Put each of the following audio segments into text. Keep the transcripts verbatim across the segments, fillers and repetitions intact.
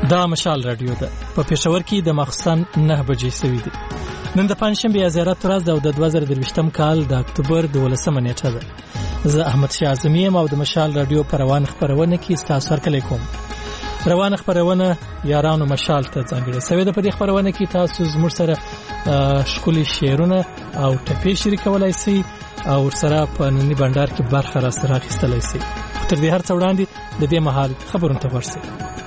دا مشال رادیو ده په پېښور کې د ماخستن نه بجې سوي دي. نن د پنځشنبې زیارت ورځ ده او د دوه زره درویشتم کال د اکتوبر دولسمه نیټه ده. زه احمد شاه اعظمي یم او د مشال رادیو په روان خپرونه کې ستاسو هرکلی کوم. روان خپرونه یارانو مشال ته ځانګړې سوې ده. په دې خپرونه کې تاسو زموږ سره ښکلي شعرونه او ټپې شریکولی سئ او ورسره په ننني بنډار کې برخه راسره اخیستلی سئ. تر دې هر څه وړاندې د دې مهال خبرونو ته ورسئ.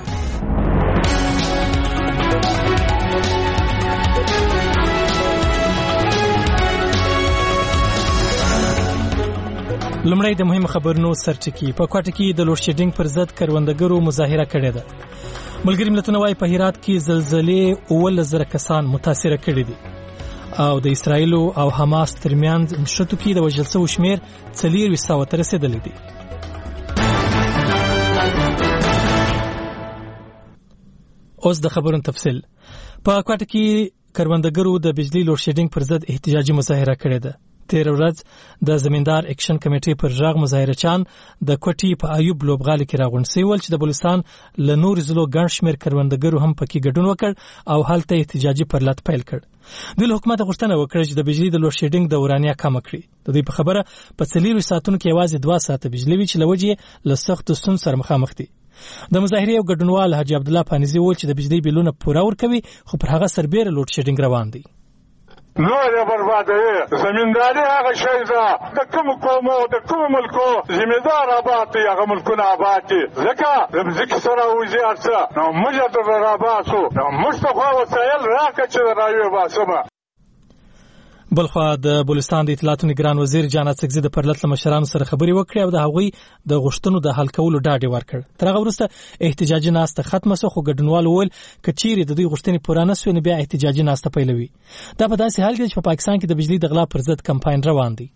لمړی د مهمو خبرونو سرټکی. په کوټه کې د لوډ شیډینګ پر ضد کروندګرو مظاهره کړې ده. ملګري ملتونه وايي په هرات کې زلزلې اوولس زره کسان متاثره کړي دي او د اسرایل او حماس ترمنځ نښتو کې د وژل شوو شمیر څلورویشت سوه ته رسیدلی دی. اوس د خبرونو تفصیل. په کوټه کې کروندګرو د بجلی لوډ شیډینګ پر ضد احتجاجي مظاهره کړې ده. تیر ورځ د زمیندار اکشن کمیټې پر ژغ مظاهرچان د کوټي په ایوب لوبغالي کې راغونډ شوي ول چې د بلوچستان له نور ضلعو ګڼ شمېر کروندګرو هم پکې ګډون وکړ او هلته احتجاجي پرلط پیل کړ. دوی له حکومت غوښتنه وکړه چې د بجلی د لوډ شیډینګ دورانیه کمه کړي. د دوی په خبره په څلورویشت ساعتونو کې یوازې دوه ساعته بجلی وي چې له وجې له سختو ستونزو سره مخامخ دي. د مظاهرې یو ګډونوال حاجي عبدالله پانیزي وویل چې د بجلی بیلونه پوره ورکوي خو پر هغه سربیره لوډ شیډینګ روان دی. نور بربادوي زمینداری هغه شی ده د کوم قومو د کوم ملکو زمیندار آباد دی هغه ملکونه آباد دي ځکه د مځکې سره وزیر څه نو موږ ته راباسو نو موږ ته خو وسایل راکړه چې راوي باسمه. بلخوا د بلوچستان د اطلاعاتو نگران وزیر جان اڅکزي د پرلط له مشرانو سره خبرې وکړې او د هغوی د غوښتنو د حل کولو ډاډ ورکړ. تر هغه وروسته احتجاجي ناسته ختمه شوه خو ګډونوال وویل که چیرې د دوی غوښتنې پوره نه سوې نو بیا احتجاجي ناسته پیلوي. دا په داسې حال کې چې په پاکستان کې د بجلی د غلا پر ضد کمپاین روان دی.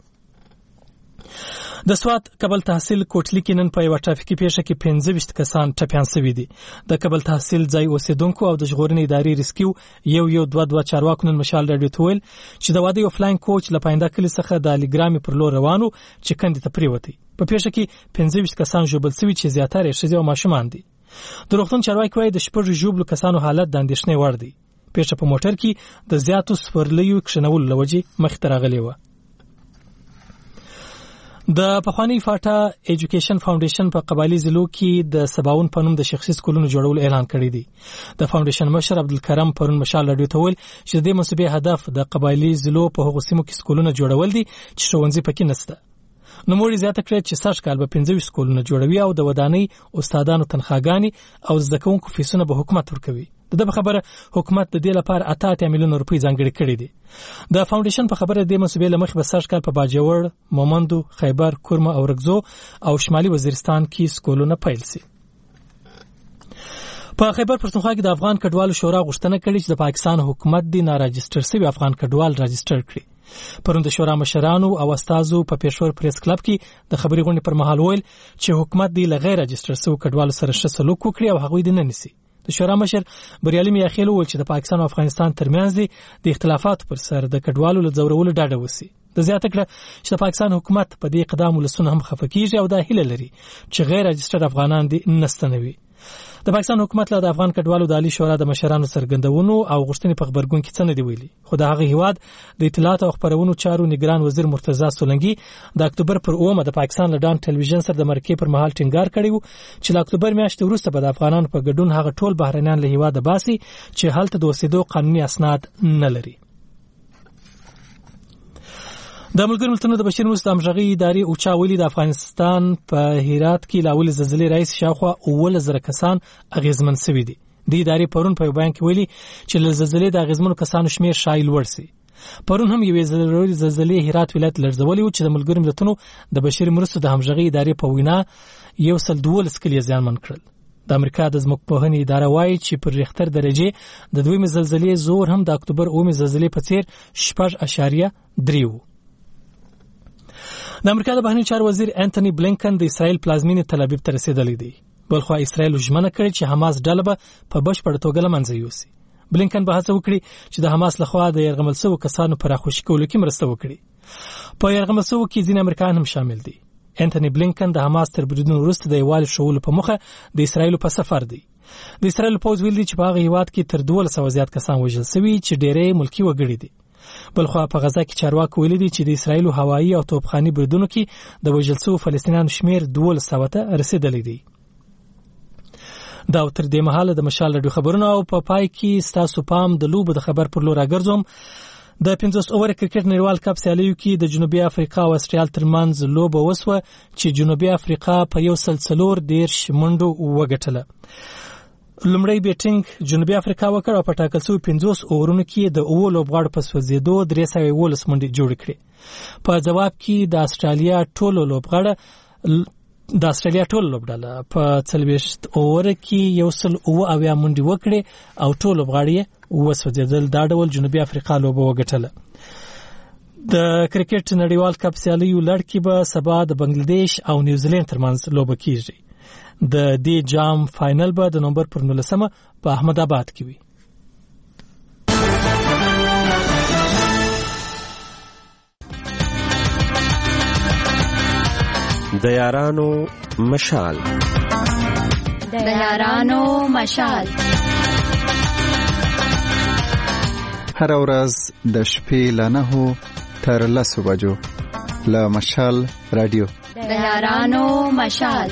د سوات کابل تحصیل کوټلی کې نن په یوه ټرافیکي پیښه کې پنځه ویشت کسان ټپیان شوي دي. د کابل تحصیل ځای اوسیدونکو او د ژغورنې ادارې ریسکیو یو یو دوه دوه چارواکو نن مشال راډیو ته ویل چې د واده یو فلاین کوچ له پاینده کلي څخه د الیګرامي پر لور روانو چې کندې ته پریوتی. په پیښه کې پنځه ویشت کسان ژوبل شوي چې زیاتره یې ښځې او ماشومان دي. د روغتون چارواکي وایي د شپږو ژوبلو کسانو حالت د اندېښنې وړ دی. پیښه په موټر کې د زیاتو سپرلیو کښېنولو له وجې مخې ته راغلې وه. د پخوانی فاټا ایجوکیشن فاونډیشن په قبایلی ضلعو کې د سباون په نوم د شخصي سکولونو جوړولو اعلان کړی دی. د فاونډیشن مشر عبدالکرم پرون مشال راډیو ته ویل چې د دې منصوبې هدف د قبایلی ضلعو په هغو سیمو کې سکولونه جوړول دي چې ښوونځي پکې نشته. نوموړي زیاته کړې چې سږ کال به پنځه ویشت سکولونه جوړوي او د ودانۍ استادانو تنخواګانې او زده کوونکو فیسونه به حکومت ورکوي. د دې خبره حکومت د دې لپاره اته اتیا میلیون روپۍ ځانګړي کړي دي. د فاونډیشن په خبره د منصوبې له مخې به سږ کال په باجوړ، مومندو، خیبر، کورمه او رګزو او شمالي وزیرستان کې سکولونه پیل شي. په خیبر پښتونخوا کې د افغان کډوالو شورا غوښتنه کړې چې د پاکستان حکومت د ناراجستر شوي افغان کډوال راجستر کړي. پرون د شورا مشرانو او استادو په پېښور پریس کلب کې د خبري غونډې پر مهال ویل چې حکومت د غیر راجستر شوي کډوالو سره ښه سلوک وکړي او هغوی د نه نیسي. د شورا مشر بریالي میاخیل وویل چې د پاکستان او افغانستان ترمنځ د اختلافاتو پر سر د کډوالو له ځورولو ډاډه وسی. د زیاته کړه چې د پاکستان حکومت په دې اقدام ولسونه هم خفه کیږي او دا هیله لري چې غیر راجستر افغانان دې نستنوي. د پاکستان حکومت له د افغان کډوالو د عالی شورا د مشرانو څرګندونو او غوښتنې په خبرګون کې څه نه دی ویلي. خو د هغه هیواد د اطلاعات او خبرونو چارو نگران وزیر مرتضی سولنګي د اکتوبر پر اومه د پاکستان له ډان ټلویزیون سره د مرکې پر مهال ټینګار کړی و چې د اکتوبر میاشتې وروسته به د افغانانو په ګډون هغه ټول بهرنیان له هیواده باسي چې هلته د اوسېدو قانوني اسناد نه لري. د ملګرو ملتونو د بشري مرستو همغږي ادارې اوچا ویلي د افغانستان په هرات کې له اولې زلزلې راهیسې شاوخوا اوولس زره کسان اغېزمن شوي دي. د ادارې پرون په یو بیان کې ویلي چې له زلزلې د اغېزمنو کسانو شمېر شایي لوړ شي. پرون هم یوې ضروري زلزلې هرات ولایت لړزولی و چې د ملګرو ملتونو د بشري مرستو د همغږي ادارې په وینا یو سل دولس کلي زیانمن کړل. د امریکا د ځمکپوهنې اداره وایي چې پر ریختر درجې د دویمې زلزلې زور هم د اکتوبر اومې زلزلې په څیر شپږ اعشاریه درې و. د امریکا د بهرنیو چارو وزیر انټونی بلینکن د اسرائیل پلازمینې تل ابیب ته رسیدلی دی. بلخوا اسرائیل ژمنه کړې چې حماس ډله به په بشپړه توګه له منځه یوسي. بلینکن به هڅه وکړي چې د حماس لخوا د یرغمل شوو کسانو په راخوشي کولو کې مرسته وکړي. په یرغمل شوو کې ځینې امریکایان هم شامل دي. انټونی بلینکن د حماس تر بریدونو وروسته د یووالي ښوولو په موخه د اسرائیل په سفر دی. د اسرائیل پوځ ویلي چې په هغه هیواد کې تر دوولس سوه زیات کسان وژل شوي چې ډېری ملکي وګړي دي. بلخوا په غزا کې چارواکو ویلي دي چې د اسرائیل هوایي او توپخاني بریدونو کې د وژل شوو فلسطینیانو شمیر دولس سوه ته رسیدلی دی. دا تر دې مهاله د مشال راډیو خبرونه او په پا پای کې ستاسو پام د لوبو د خبر پر لور راګرځوم. د پنځوس اوور کرکټ نړیوال کپ سیالیو کې د جنوبي افریقا او استرالیا ترمنځ لوبه وسوه چې جنوبي افریقا په یو سل څلور دېرش منډو وګټله. لومړی بیټینګ جنوبي افریقا وکړ او په ټاکل شوي پنځوس اوورونو کې د اوو لوبغاړو په سوځېدو درې سوه یولس منډې جوړې کړې. په ځواب کې د استرالیا ټولو لوبغاړو د استرالیا ټول لوبډله په څلوېښت اوور کې یو سل اوه اویا منډې وکړې او ټول لوبغاړي وسوځېدل. دا ډول جنوبي افریقا لوبه وګټله. د کرکټ نړیوال کپ سیالیو لړ کې به سبا د بنگلاديش او نیوزیلند ترمنځ لوبه کیږي. د دې جام فائنل به د نومبر پر نولسمه په احمد آباد کې وي. د یارانو مشال د یارانو مشال هر ورځ د شپې له نهو تر لسو بجو له مشال رادیو د یارانو مشال.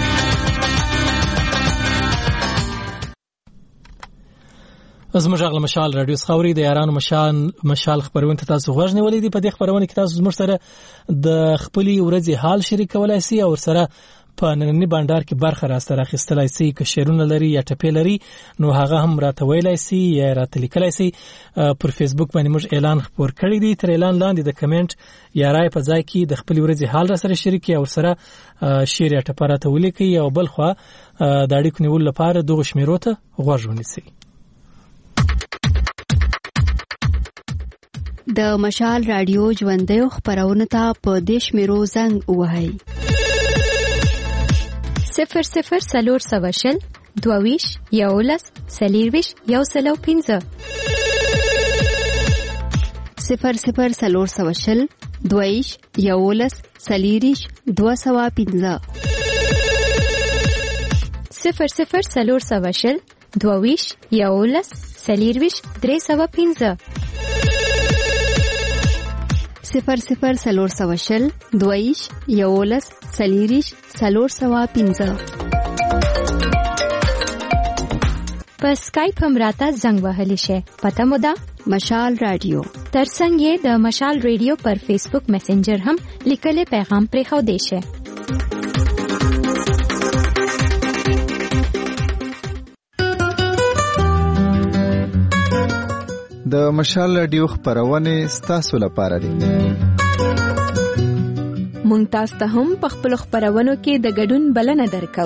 زموږ غل مشال رادیو خاوري د یارانو مشال مشال خبرونه ته تاسو غوښنه ولې دي. په دې خبرونه کې تاسو زموږ سره د خپلې ورځې حال شریکولای شئ او سره په نننی بانډار کې برخه راستر اخیستلای شئ. که شعرونه لري یا ټپې لري نو هغه هم راته ویلای شئ یا راته لیکلای شئ. پر فیسبوک باندې موږ اعلان خپور کړی دی. تر اعلان لاندې د کمنټ یا رائے په ځای کې د خپلې ورځې حال را سره شریک او سره شعر یا ټپه راته ولیکئ او بل خو د اړیکو نیول لپاره دغه شمیرو ته غوږ ونیسئ. د مشال رادیو ژوندۍ خبرونه ته په دیش میرو زنګ وهاي صفر صفر سلور سواشل دوویش یولس سلیرویش یو سلو پینزه صفر صفر سلور سواشل دوویش یولس سلیریش دو سوا پینزه صفر صفر سلور سواشل دوویش یولس سلیرویش درې سوا پینزه صفر صفر سلور سواشل دویش یولس سلیریش سلور سوا پینزه. په اسکایپ هم راته زنګ وهلی شي. پته مو ده مشال رادیو. ترڅنګ یې د مشال رادیو پر فیسبوک میسنجر هم لیکلي پیغام پرې خو دی شي. د مشال رادیو خبرونه ستاسو لپاره دي. مونږ تاسو ته هم په خپل خبرونو کې د ګډون بلنه درکو.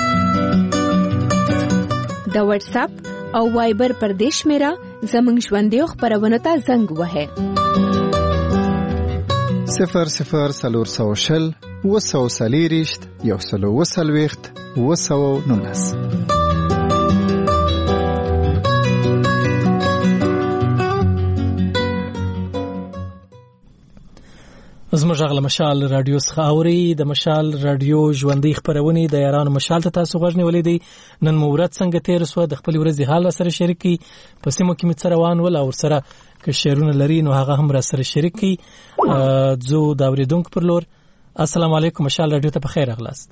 د واتس اپ او وایبر پر دیش میرا زمونږ ژوندۍ خبرونه ته زنګ وهه. صفر صفر سلور سوشل وسو سلیریشت یو سلو وسلويخت وسو نونس. زموږ غل مشال رادیو څخه اوري. د مشال رادیو ژوندۍ خبرونه د یارانو مشال ته تاسو غوښنه ولې دی. نن مورت څنګه تیر سو د خپل ورځې حال سره شریکي. په سیمو کې مت روان ول او سره که شعرونه لري نو هغه هم را سره شریکي. زو دا اوریدونکو پر لور السلام علیکم مشال رادیو ته بخیر اغلاست.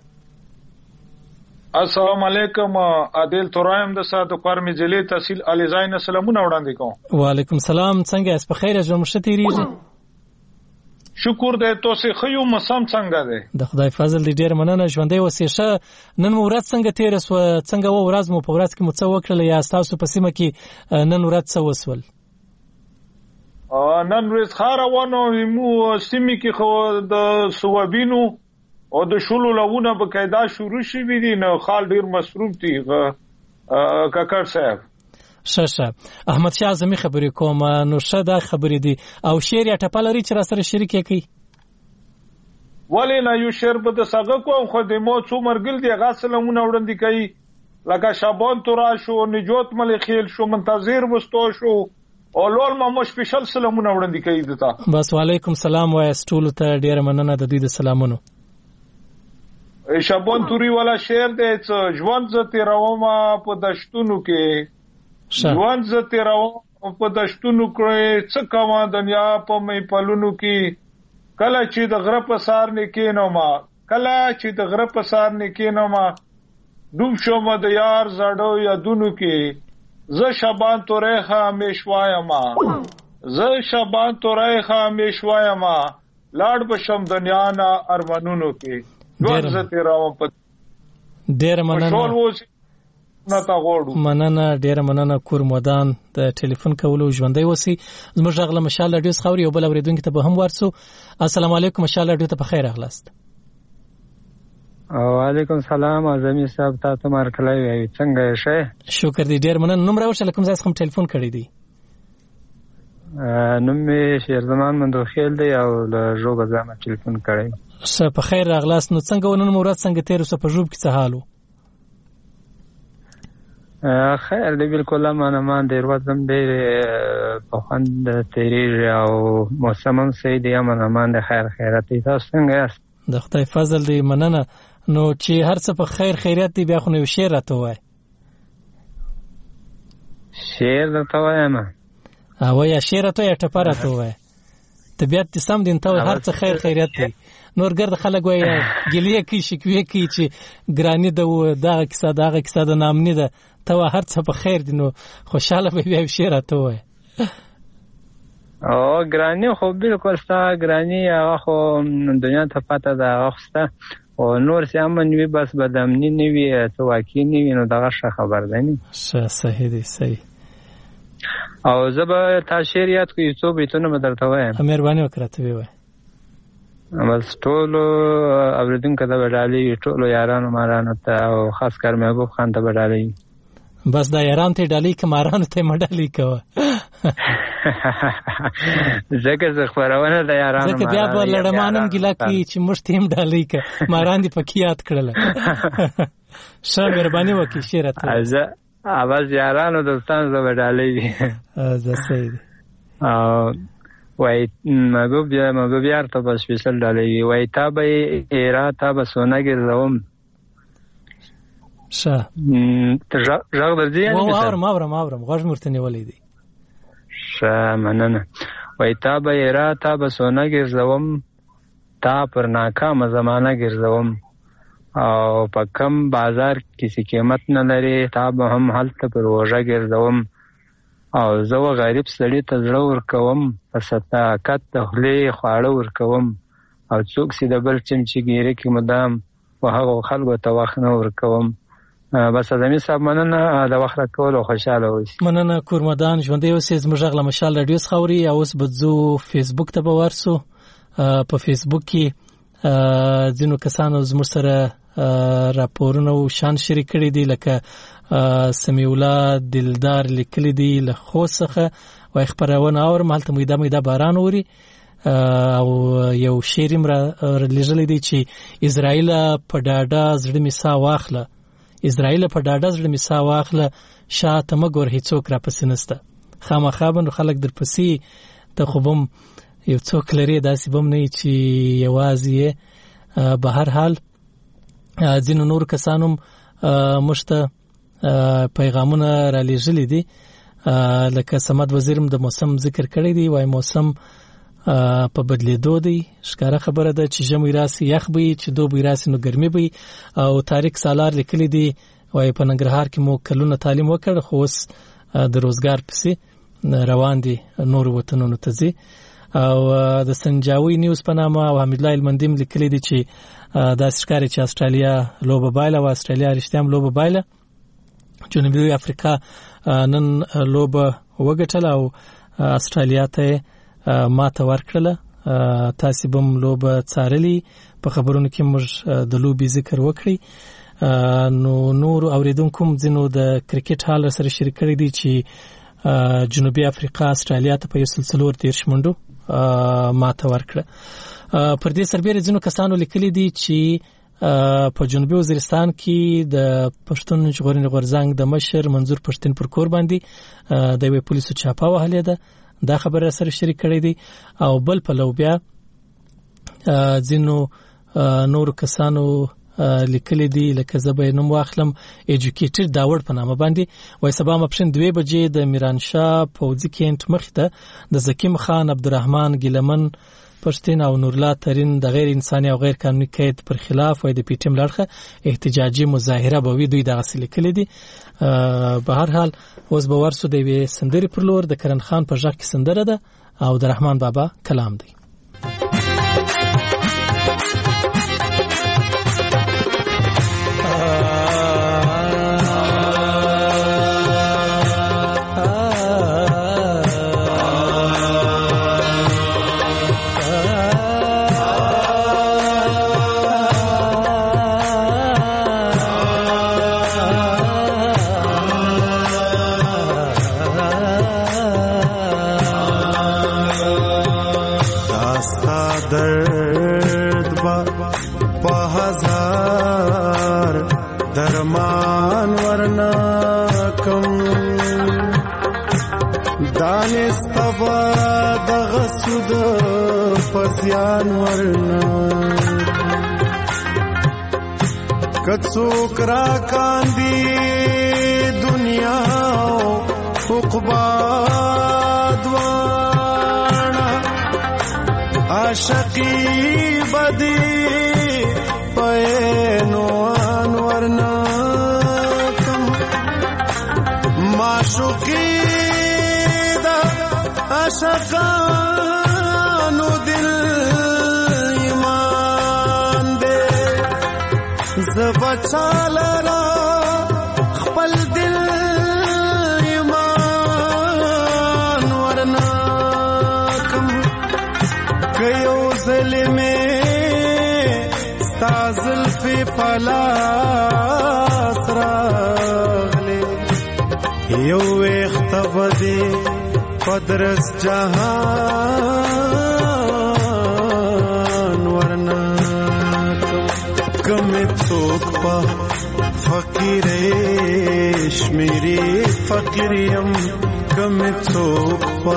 السلام علیکم عادل ترایم د ساده قرمی ضلع تحصیل الیزاین سلامونه وړاندې کوم. وعلیکم السلام. څنګه اس بخیر ژوند مشتریږي؟ شکر دې تاسو خو مسام څنګه ده؟ د خدای فضل دې ډیر مننه. ژوندۍ وسیشه. نن ورځ څنګه تیر سو؟ څنګه و ورځ مو په ورځ کې مو څه وکړل یا تاسو په سیمه کې نن ورځ څه وسول؟ ا نن ورځ خاروانو مو سیمه کې خو د سوابینو او د شولو لونه په قاعده شروع شي دي نو خال ډیر مصروف دي کاکر صاحب. شاشه احمد شاه زمي خبرې کوم نو شدا خبرې دي او شعر یا ټپه لري چې را سره شریک کړي. ولی نه یو شعر په دغه کوم خو د مو څو مرګل دي غاسلمونه وړاندې کوي لکه شابان تورا شو نجات ملک خیل شو منتظر وستو شو او لول ما مو سپیشل سلامونه وړاندې کوي دتا. بس وعلیکم السلام وای استول ته ډیر مننه د دې د سلامونو. شابان توري والا شعر دی چې ژوند زه تېرومه په دشتونو کې ژوند زه تېرومه په دشتونو کې څه کومه دنیا په محفلونو کې کله چې د غره په سار نه کېنومه کله چې د غره په سار نه کېنومه ډوب شوم د یار زړو یادونو کې زه شابان توري همیش وایما زه شابان توري همیش وایما لاړ بشم دنیا نه ارمانونو کې ډیره مننه مننه ډیره مننه کور مودان د ټلیفون کولو ژوندۍ وسی زموږ غل مشال رادیو خوري او بل اوریدونکو ته به هم ورسو. السلام علیکم مشال رادیو ته په خیر اغلاست. وعلیکم السلام اعظمي صاحب تاسو مرکلای وي څنګه شه؟ شکر دې ډیر مننه. نوم راوښه کوم ځای څخه ټلیفون کړی دی؟ نوم می شیرزمان مندوخیل دی او له جوګه ځم ټلیفون کړی. س په خیر راغلاست. نو څنګه ونن مراد څنګه تیر اوسه په جوب کې څه حالو؟ خیر دی بالکل امانه مان دی ورځم دی په خوند تیریږي او موسم هم صحیح دی امانه مان دی خیر خیرات دی. تاسو څنګه یاست؟ د خدای فضل دی مننه. نو چې هر څه په خیر خیرات دی بیا خو نو شعر راته وای. شعر راته وایم او یا شعر راته یا ټپه راته وای. طبیعت دې سم دین ته هر څه خیر خیرات دی. نور ګرد خلک وای ګلیه کی شکوي کی چې ګرانی د دغه کیسه دغه کیسه د نامنی ده ته هر څه په خیر دي. نو خوشاله به بیا شعر راته وای. او ګرانی خو بالکل ستا ګرانی هغه خو دنیا ته پته ده هغه خسته او نور سي امن وي بس بدامنی نه وي څه واقعي نه وي نو دغه ښه خبر ده نه. صحیح دی صحیح. او زه به تا شعر یاد کړم څو بیتونه به درته وایم. مهرباني وکړه ته وایه. بس ټولو اوریدونکو ته به ډالۍ ټولو یارانو مارانو ته او خاص کر محبوب خان ته به ډالۍ. بس دا یاران ته ډالۍ که مارانو ته مه ډالۍ کوه. ځکه زه خپرونه د یارانو مارانو ځکه بیا به لړمان هم ګیله کوي چې موږ ته هم ډالۍ که ماران دې پکې یاد کړله. ښه مهرباني وکړي شعر ته. زه بس یارانو دوستانو ته به ډالۍ وي. زه صحیح دی. وای محبوب یا محبوب یار ته به سپیشل ډالۍ وای تا به ایرا تا به سونه ګرځوم. ښه غږ درځي؟ اورم اورم اورم غوږ مې ورته نیولی دی. ښه مننه. وای تا به ایرا تا به سونه ګرځوم تا پر ناکامه زمانه ګرځوم او په کم بازار کې څه قیمت نه لري تا به هم هلته پر روژه ګرځوم او زه و غریب سړي ته زړه ورکوم په صداقت د خولې خواړه ورکوم او څوک چې د بل چمچهګیري کې مدام و هغو خلکو ته وخت نه ورکوم. بس اعظمي صاحب مننه د وخت راکولو خوشحاله اوسئ. مننه کورمدان ژوندی اوسئ. زموږ غږ له مشال راډیو څخه اوري. اوس به ځو فیسبوک ته به ورسو. په فیسبوک کې ځینو کسانو زموږ سره راپورونه او شان شریک کړي دي لکه سمیع الله دلدار لیکلي دي له خوست څخه وایي خپرونه اورم هلته میده میده باران اوري او یو شعر یې رالیږلی دی چې اسرائیل په ډاډه زړه مې ساه واخله اسرائیل په ډاډه زړه مې ساه واخله شاته مه ګور هېڅوک راپسې نسته خامخا به نو خلک درپسې ته خو به هم یو څوک لري داسې به هم نه وي چې یوازې یې به هر حال ځینو نور کسانو هم موږ ته پیغامونه را لیږلي دي لکه صمد وزیر هم د موسم ذکر کړی دی وایي موسم په بدلیدو دی ښکاره خبره ده چې ژمی راسي یخ به وي چې دوبی راسي نو ګرمي به وي او طارق سالار لیکلی دی وایي په ننګرهار کې مو کلونه تعلیم وکړ خو اوس د روزګار پسې روان دي نورو وطنونو ته ځي او د سنجاوي نیوز په نامه او حمیدالله المندي هم لیکلی دی چې داسې ښکاري چې استرالیا لوبه بایله او استرالیا رښتیا هم لوبه بایله جنوبي افریقا نن لوبه وګټله او استرالیا ته ماته ورکړله تاسې به هم لوبه څارلي په خبرونو کې موږ د لوبې ذکر وکړی نو نور اوریدونکو هم ځینو د کرکټ حال سره شریک کړی دی چې جنوبي افریقا استرالیا ته په یو سل څلور دېرش منډو ماته ورکړه پر دې سربېره ځینو کسانو لیکلي دي چې په جنوبي وزیرستان کې د پښتون ژغورنې غورځنګ د مشر منظور پښتون پر کور باندې د یوې پولیسو چاپه وهلې ده دا خبره سره شریک کړی دی او بل پلو بیا ځینو نور کسانو لیکلي دي لکه زه به نوم واخلم ایجوکیټر داوړ په نامه باندې وای سبا مپښین دوه بجې د میرانشاه پوځي کینټ مخې ته د زکیم خان عبدالرحمن ګیلمن پښتين او نورلا ترين د غیر انساني او غیر قانوني قید پر خلاف وای د پی ټی ایم لړخه احتجاجي مظاهره به وي دوی دغه لیکلي دي. په هر حال اوس به ورسو د وی سندري پر لور د کرن خان په ځخ کې سندره ده او د رحمان بابا کلام دی. کڅوک را کاندی دنیا عقبا دوانا عاشقی بدی پینو انورنا کم معشوقی دا عاشقانو دل بچالرا خپل دل ایمان ورنا کم کيو ظلمه استازل فی پلاس راغلی یو اختبدی قدرس جهان ورنا کم څوک په فقیرش میری فقیریم کم څوک په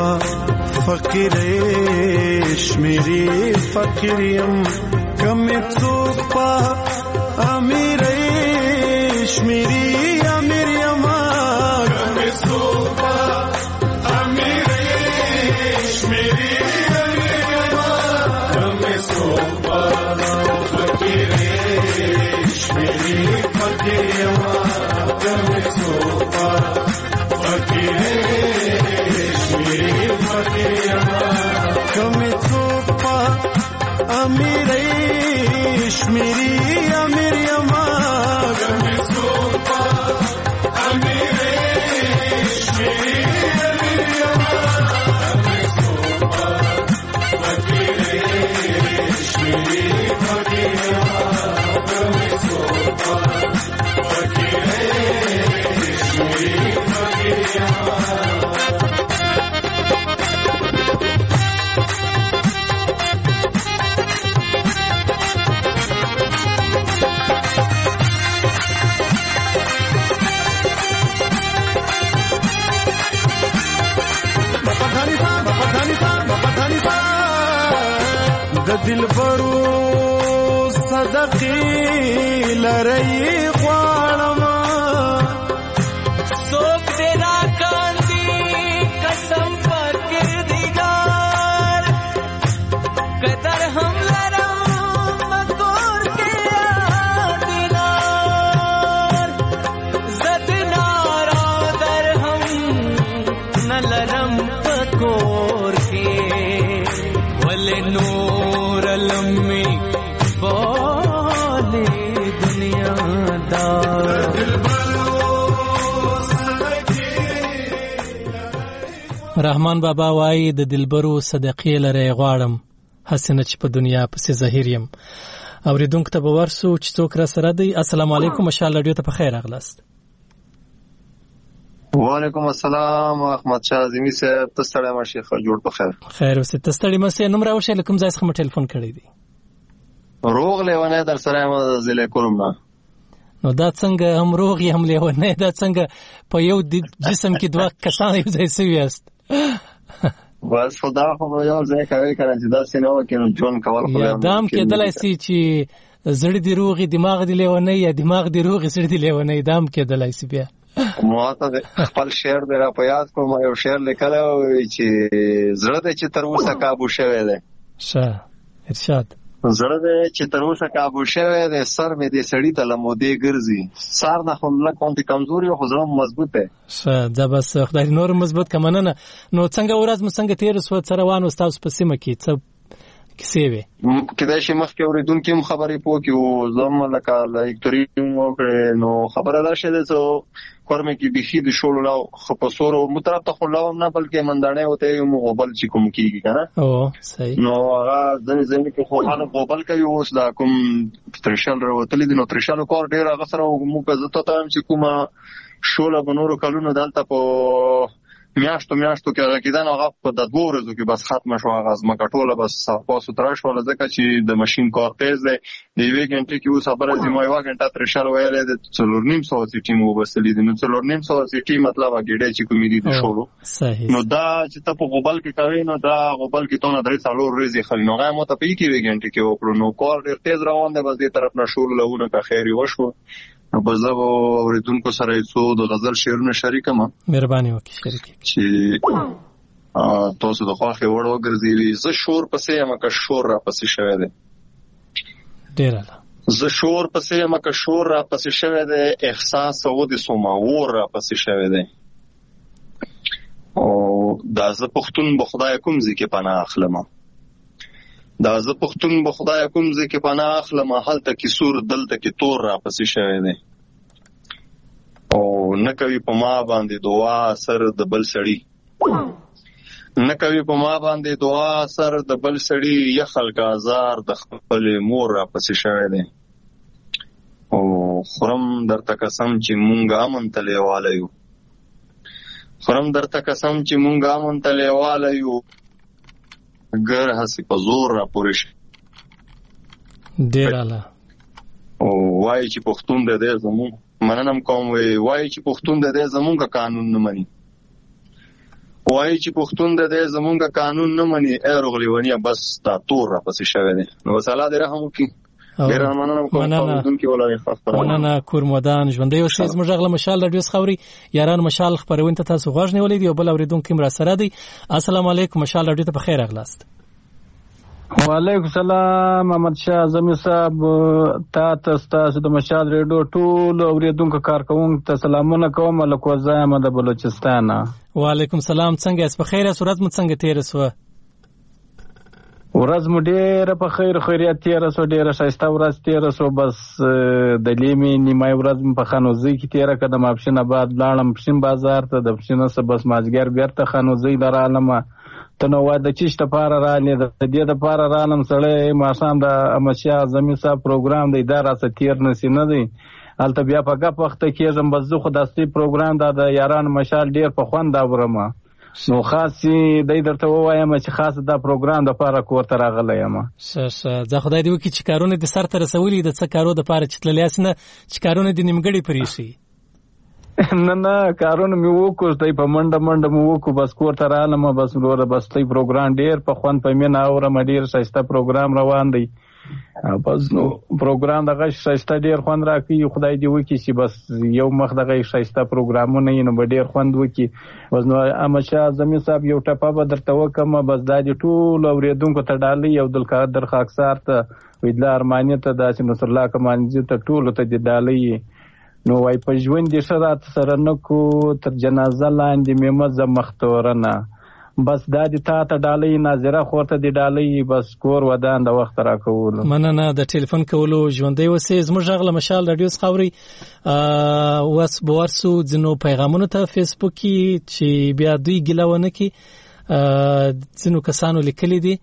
فقیرش میری فقیریم کم څوک په امیرش میری امیریم کم څوک په امیرش میری امیریم کم څوک په امیرش میری امیریم کم څوک په امیرش میری امیریم فقیرش میری فقیریم کم څوک په فقیرش میری فقیریم دلبرو صدقې لري غواړم څوک دې راکاندي قسم پر کردګار قدر هم لرم مکور کې یادګار زد نارا در هم نه لرم پکور کې ول نور لمي بولي دنیا دار رحمان بابا وای د دلبرو صدقې لري غواړم حسنه چې په دنیا پسې ظاهر يم. اوریدونکو ته به ورسو چې څوک را سره دی. السلام علیکم ماشاءالله رادیو ته په خیر اغلاست. وعلیکم السلام احمد شاه عظمی صاحب تاسو ته ما شیخ جوړ په خیر خیر اوسه تاسو ته مې نوم راوښه لکم ځای څخه ټلیفون کړی دی روغ لیونه در سره ما زله کوم نه نو دا څنګه هم روغ یم لیونه دا څنګه په یو جسم کې دوه کسان یو ځای سوي است بس خدا خو یو ځای کوي کړه چې دا سينو کې نو جون کول خو یادام کې دلای سي چې زړه دی روغي دماغ دی لیونی یا دماغ دی روغي زړه دی لیونی دام کېدلای سی بیا. ما ته خپل شعر دی را په یاد کوم، یو شعر لیکلی چې زړه دی چې تر اوسه کابو شوی دی. ښه ارشاد. زړه دی چې تر اوسه کابو شوی دی، سر مې دې سړي ته له مودې ګرځي، سار نه خو لږ غوندې کمزوري خو زړه مضبوط دی. ښه دا بس خدای نور مضبوط که مننه. نو څنګه ورځ مو څنګه تېره سوه، څه روان و ستاسو په سیمه کې، څه کیسې وې؟ کېدای شي مخکې اورېدونکي هم خبرې پوه کړي وو، زه هم لکه لیکتوري مو وکړې، نو خبره دا شوې ده چې کور مې کې بیخي د شولو لاو خو په سورو مو طرف ته خو لاو هم نه بلکې منداڼۍ ورته یې مو غوبل چې کوم کېږي که نه. او صحیح. نو هغه ځینې ځینې کې خو خلک غوبل کوي، اوس دا کوم ترشل راوتلي دي، نو ترشلو کار ډېر هغه سره موږ زه ته ته وایم چې کومه شوله به نورو کلونو دلته په میاشتو میاشتو کې هغه کېده، نو هغه په د دوو ورځو کې بس ختمه شوه، هغه ځمکه ټوله بس صفا سوتره شوله، ځکه چې د ماشین کار تیز دی. د یوې ګنټې کې اوس خبره ځي، ما یوه ګنټه ترشل ویلی دی، څلور نیم سوه سیټي مو وبستلي دي، نو څلور نیم سوه سیټي مطلب ګېډۍ چې کومې دي د شولو، نو دا چې ته په غوبل کې کوې، نو دا غوبل کې تونه درې څلور ورځې خلي، نو هغه ما ته په یوې کې یوې ګنټې کې وکړو، نو کار ډېر تیز روان دی، بس دې طرف نه شولو لهونه که خیر یې وشو. نو به زه به اورېدونکو سره یې څو د غزل شعرونه شریکم، مهرباني وکړئ شریک چې تاسو د خوښې وړ وګرځېږي. زه شور پسې یم که شور را پسې شوی دی، ډېر اعلی. زه شور پسې یم که شور را پسې شوی دی، احساس ودې سومه اور را پسې شوی دی. او دا زه پښتون به خدای کوم ځای کې پناه اخلم، دا زه پښتون به خدای کوم ځای کې پناه اخلم، هلته کې سور دلته کې تور را پسې شوی دی. او نه کوي په ما باندې دعا اثر د بل سړي، نه کوي په ما باندې دعا اثر د بل سړي، یخل کا ازار د خپلې مور را پسې شوی دی. او خورم درته قسم چې مونږ امن ته لیواله یو، خورم درته قسم چې مونږ امن ته لیواله یو، ګر هسې په زور را پورې شي. ډېر اعلی. او وایي چې پښتون د دې زمونږ مننم کوم، وایي چې پښتون د دې زمونږ قانون نه مني، وایي چې پښتون د دې زمونږ قانون نه مني، ای روغلیونیه بس دا تور را پسې شوی دی. نو بس الله دې رحم وکړي. ډېر مننه کوم اورېدونکي ولرئ، مننه. کور مودان ژوندی اوسئ. زموږ غږ له مشال راډیو څخه اورئ. یاران مشال خپرونې ته تاسو غوږ نیولی دی او بل اورېدونکی هم راسره دی. السلام علیکم، مشال راډیو ته په خیر راغلاست. وعلیکم السلام محمد شاه زمي صاحب، تا ته ستاسو د مشال ریډیو ټول اورېدونکو کارکوونکو ته سلامونه کوم، لکه زایم د بلوچستان. وعلیکم السلام، څنګه یاست؟ په خیر یاست؟ ورځ مو څنګه تېره سوه؟ ورځ مو ډېره په خیر خیریت تېره سوه، ډېره ښایسته ورځ تېره سوه. بس د لیمې نیمای ورځ مې په خانوزۍ کې تېره کړه، د ماپښین بعد لاړم پښین بازار ته، د پښین څخه بس مازدیګر بېرته خانوزۍ ته رالمه. ته نو وایه د چیش دپاره رالې، د دې دپاره رالم سړی ماښام د احمدشاه اعظمي صاحب پروګرام دی، دا راڅه تېر نسي نه دی، هلته بیا په ګپ وخته کېږم. بس زه خو داسې پروګرام دا د یارانو مشال ډېر په خوند اورم، نو خاص دی درته ووایم چې خاص دا پروګرام دپاره کور ته راغلی یم. ښه ښه، دا خدای دې وکړي چې کارونه دې سر ته رسولي، د څه کارو دپاره چې تللی یاست، نه چې کارونه دې نیمګړي پرېښي. نه نه، کارونه مې وکړو، دی په منډه منډه مې وکړو، بس کور ته رالم. بس وروره بس دی پروګرام ډېر په خوند په مینه اورم، ډېر ښایسته پروګرام روان دی. بس نو پروګرام دغه ښایسته ډېر خوند راکوي، خدای دې وکړي چې بس یو مخ دغه ښایسته پروګرامونه یې نو به ډېر خوند وکړي. بس نو احمدشاه اعظمي صاحب یو ټپه به درته وکړم، بس دا دې ټولو اورېدونکو ته ډالۍ، او عبدالقادر خاکسار ته، ویدله ارماني ته، داسې نصرالله کمالنجي ته، ټولو ته دې ډالۍ. نو وای په ژوند دې ښه راته سره نه کو، تر جنازه لاندې مې مه ځه مختورنه، بس دا دې تا ته ډالۍ، ناظره خور ته دې ډالۍ، بس کور ودان د وخت راکولو. مننه د ټلیفون کولو، ژوندی اوسئ. زموږ غږ له مشال راډیو څخه اورئ. اوس به ورسو ځینو پیغامونو ته فیسبوک کې چې بیا دوی ګیله ونه کړي. ځینو کسانو لیکلي دي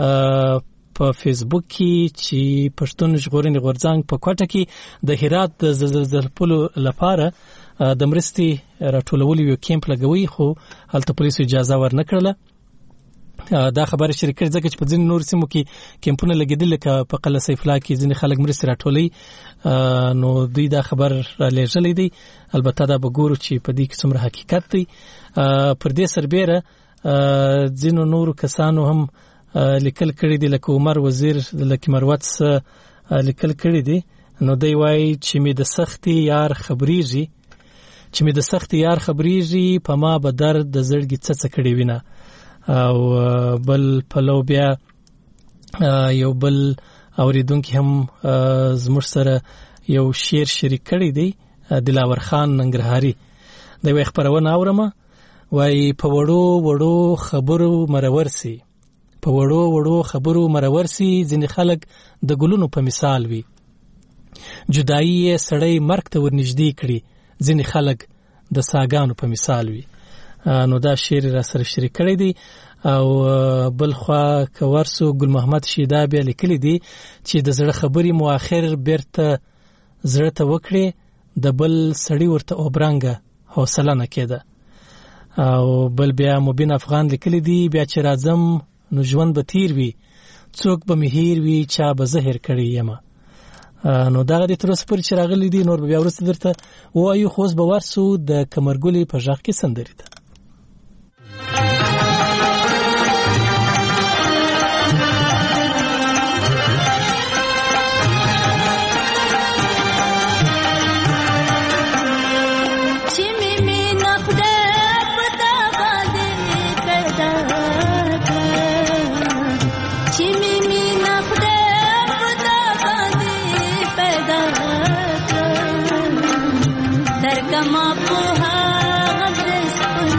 په فیسبوک کې چې پښتون ژغورنې غورځنګ په کوټه کې د هرات د زلزله‌پلو لپاره د مرستې راټولولو یو کیمپ لګوي، خو هلته پولیسو اجازه ورنه کړله. دا خبره شریک کړي ځکه چې په ځینې نور سیمو کې کیمپونه لګېدل، لکه په قلعه سیف الله کې ځینې خلک مرستې راټولوي، نو دوی دا خبر رالیږلی دی. البته دا به ګورو چې په دې کې څومره حقیقت دی. پر دې سربیره ځینو نورو کسانو هم لیکل کړي دي، لکه عمر وزیر، لکه مروت لیکل کړی دی. نو دی وایي چې می د سختي یار خبريږي چې می د سختي یار خبريږي په ما به درد د زړګي څڅ کړي وینا. او بل پلو بیا یو بل اوریدونکو هم زموږ سره یو شعر شریک کړی دی، دلاور خان ننګرهاري. دی وایي خبرونه اورم، وایي په وړو وړو خبرو مرور سي، په وړو وړو خبرو مرور سي، ځینې خلک د ګلونو په مثال وي، جدایي سړی مرګ ته ورنږدې کړي، ځینې خلک د ساګانو په مثال وي. نو دا شعر را سره شریک کړی دی. او بل خوا کورسو ګل محمد شیدا بیا لیکلی دی چې د زړه خبرې مو اخر بیرته زړه ته وکړي، د بل سړی ورته اوبرانګه حوصله نه کېده. او بل بیا مبین افغان لیکلی دی بیا چې راځم نو ژوند به تیر وي، څوک به مهیر وي، چا به زهر کړی یمه. نو دغه د تر اوسه پورې چې راغلی دی، نور بیا وروسته درته وایو. خو اوس به ورسو د کمرګلې په غږ کې سندرې ته. Come up, oh,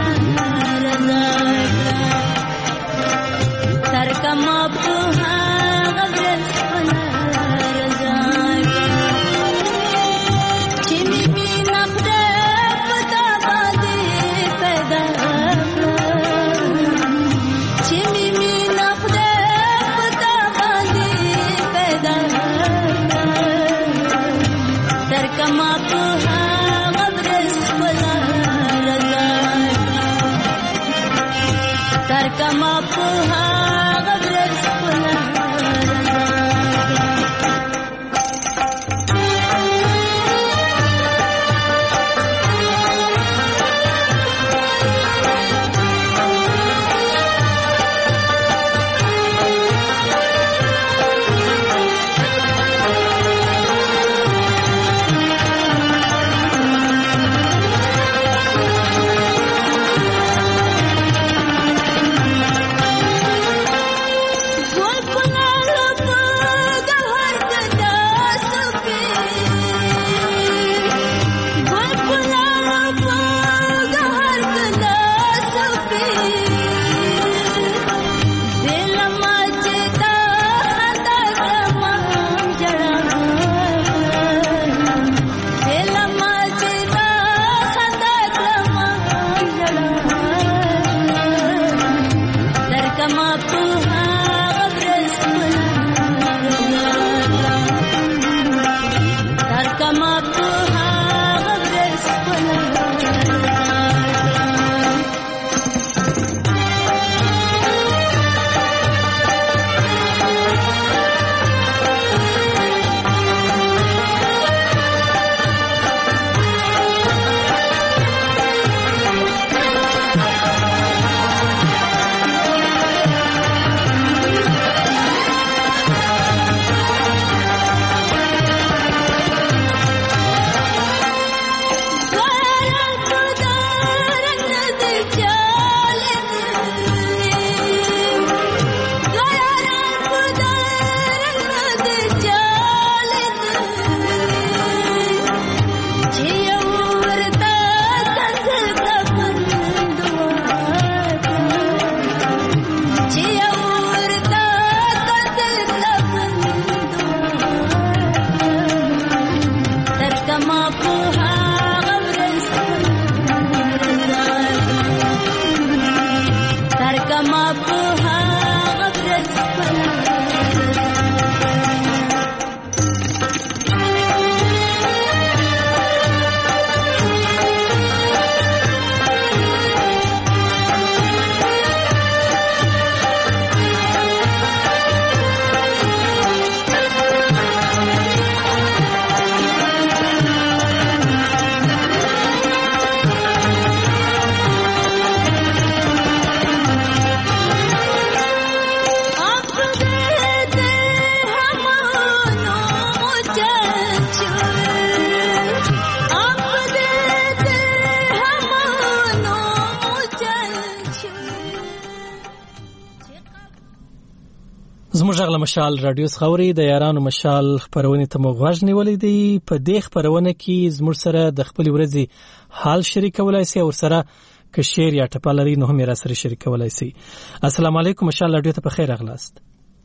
زموږ غل مشال رادیو خوري د یارانو مشال خبرونه ته مغوږ نیولې دي. په دې خبرونه کې زموږ سره د خپل ورځي حال شریکولای شي او سره که شعر یا ټپالري نو هم را سره شریکولای شي. السلام علیکم مشال رادیو ته په خیر اغلاست.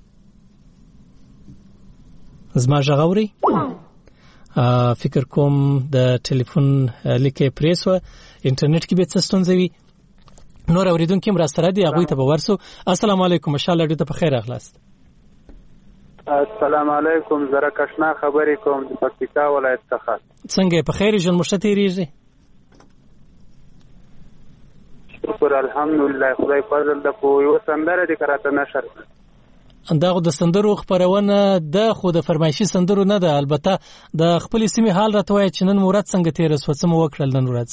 زما غوري فکر کوم د ټلیفون لیکه پریسو انټرنیټ کې به څه ستونزه وي. نور اوریدونکو هم را سره دي هغه ته به ورسو. السلام علیکم مشال رادیو ته په خیر اغلاست. السلام علیکم زره کښنا خبرې کوم د پکتیکا ولایت څخه. څنګه په خیر ژوند مشته تیریږي؟ شکر الحمدلله خدای فضل د په یو سندره د کراته نشر. داغه د سندرو خبرونه د خو د فرمایشي سندرو نه ده، البته د خپل سیمه حال راته وای چې نن مراد څنګه تیر وسو څه مو وکړل نن ورځ.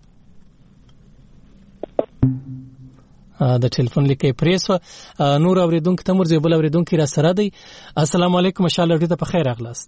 د ټلیفون لیکه پریسو نور اوریدونکو ته مرزي بل اوریدونکو را سره دی. السلام علیکم ان شاء الله ډیره په خیر اغلاست.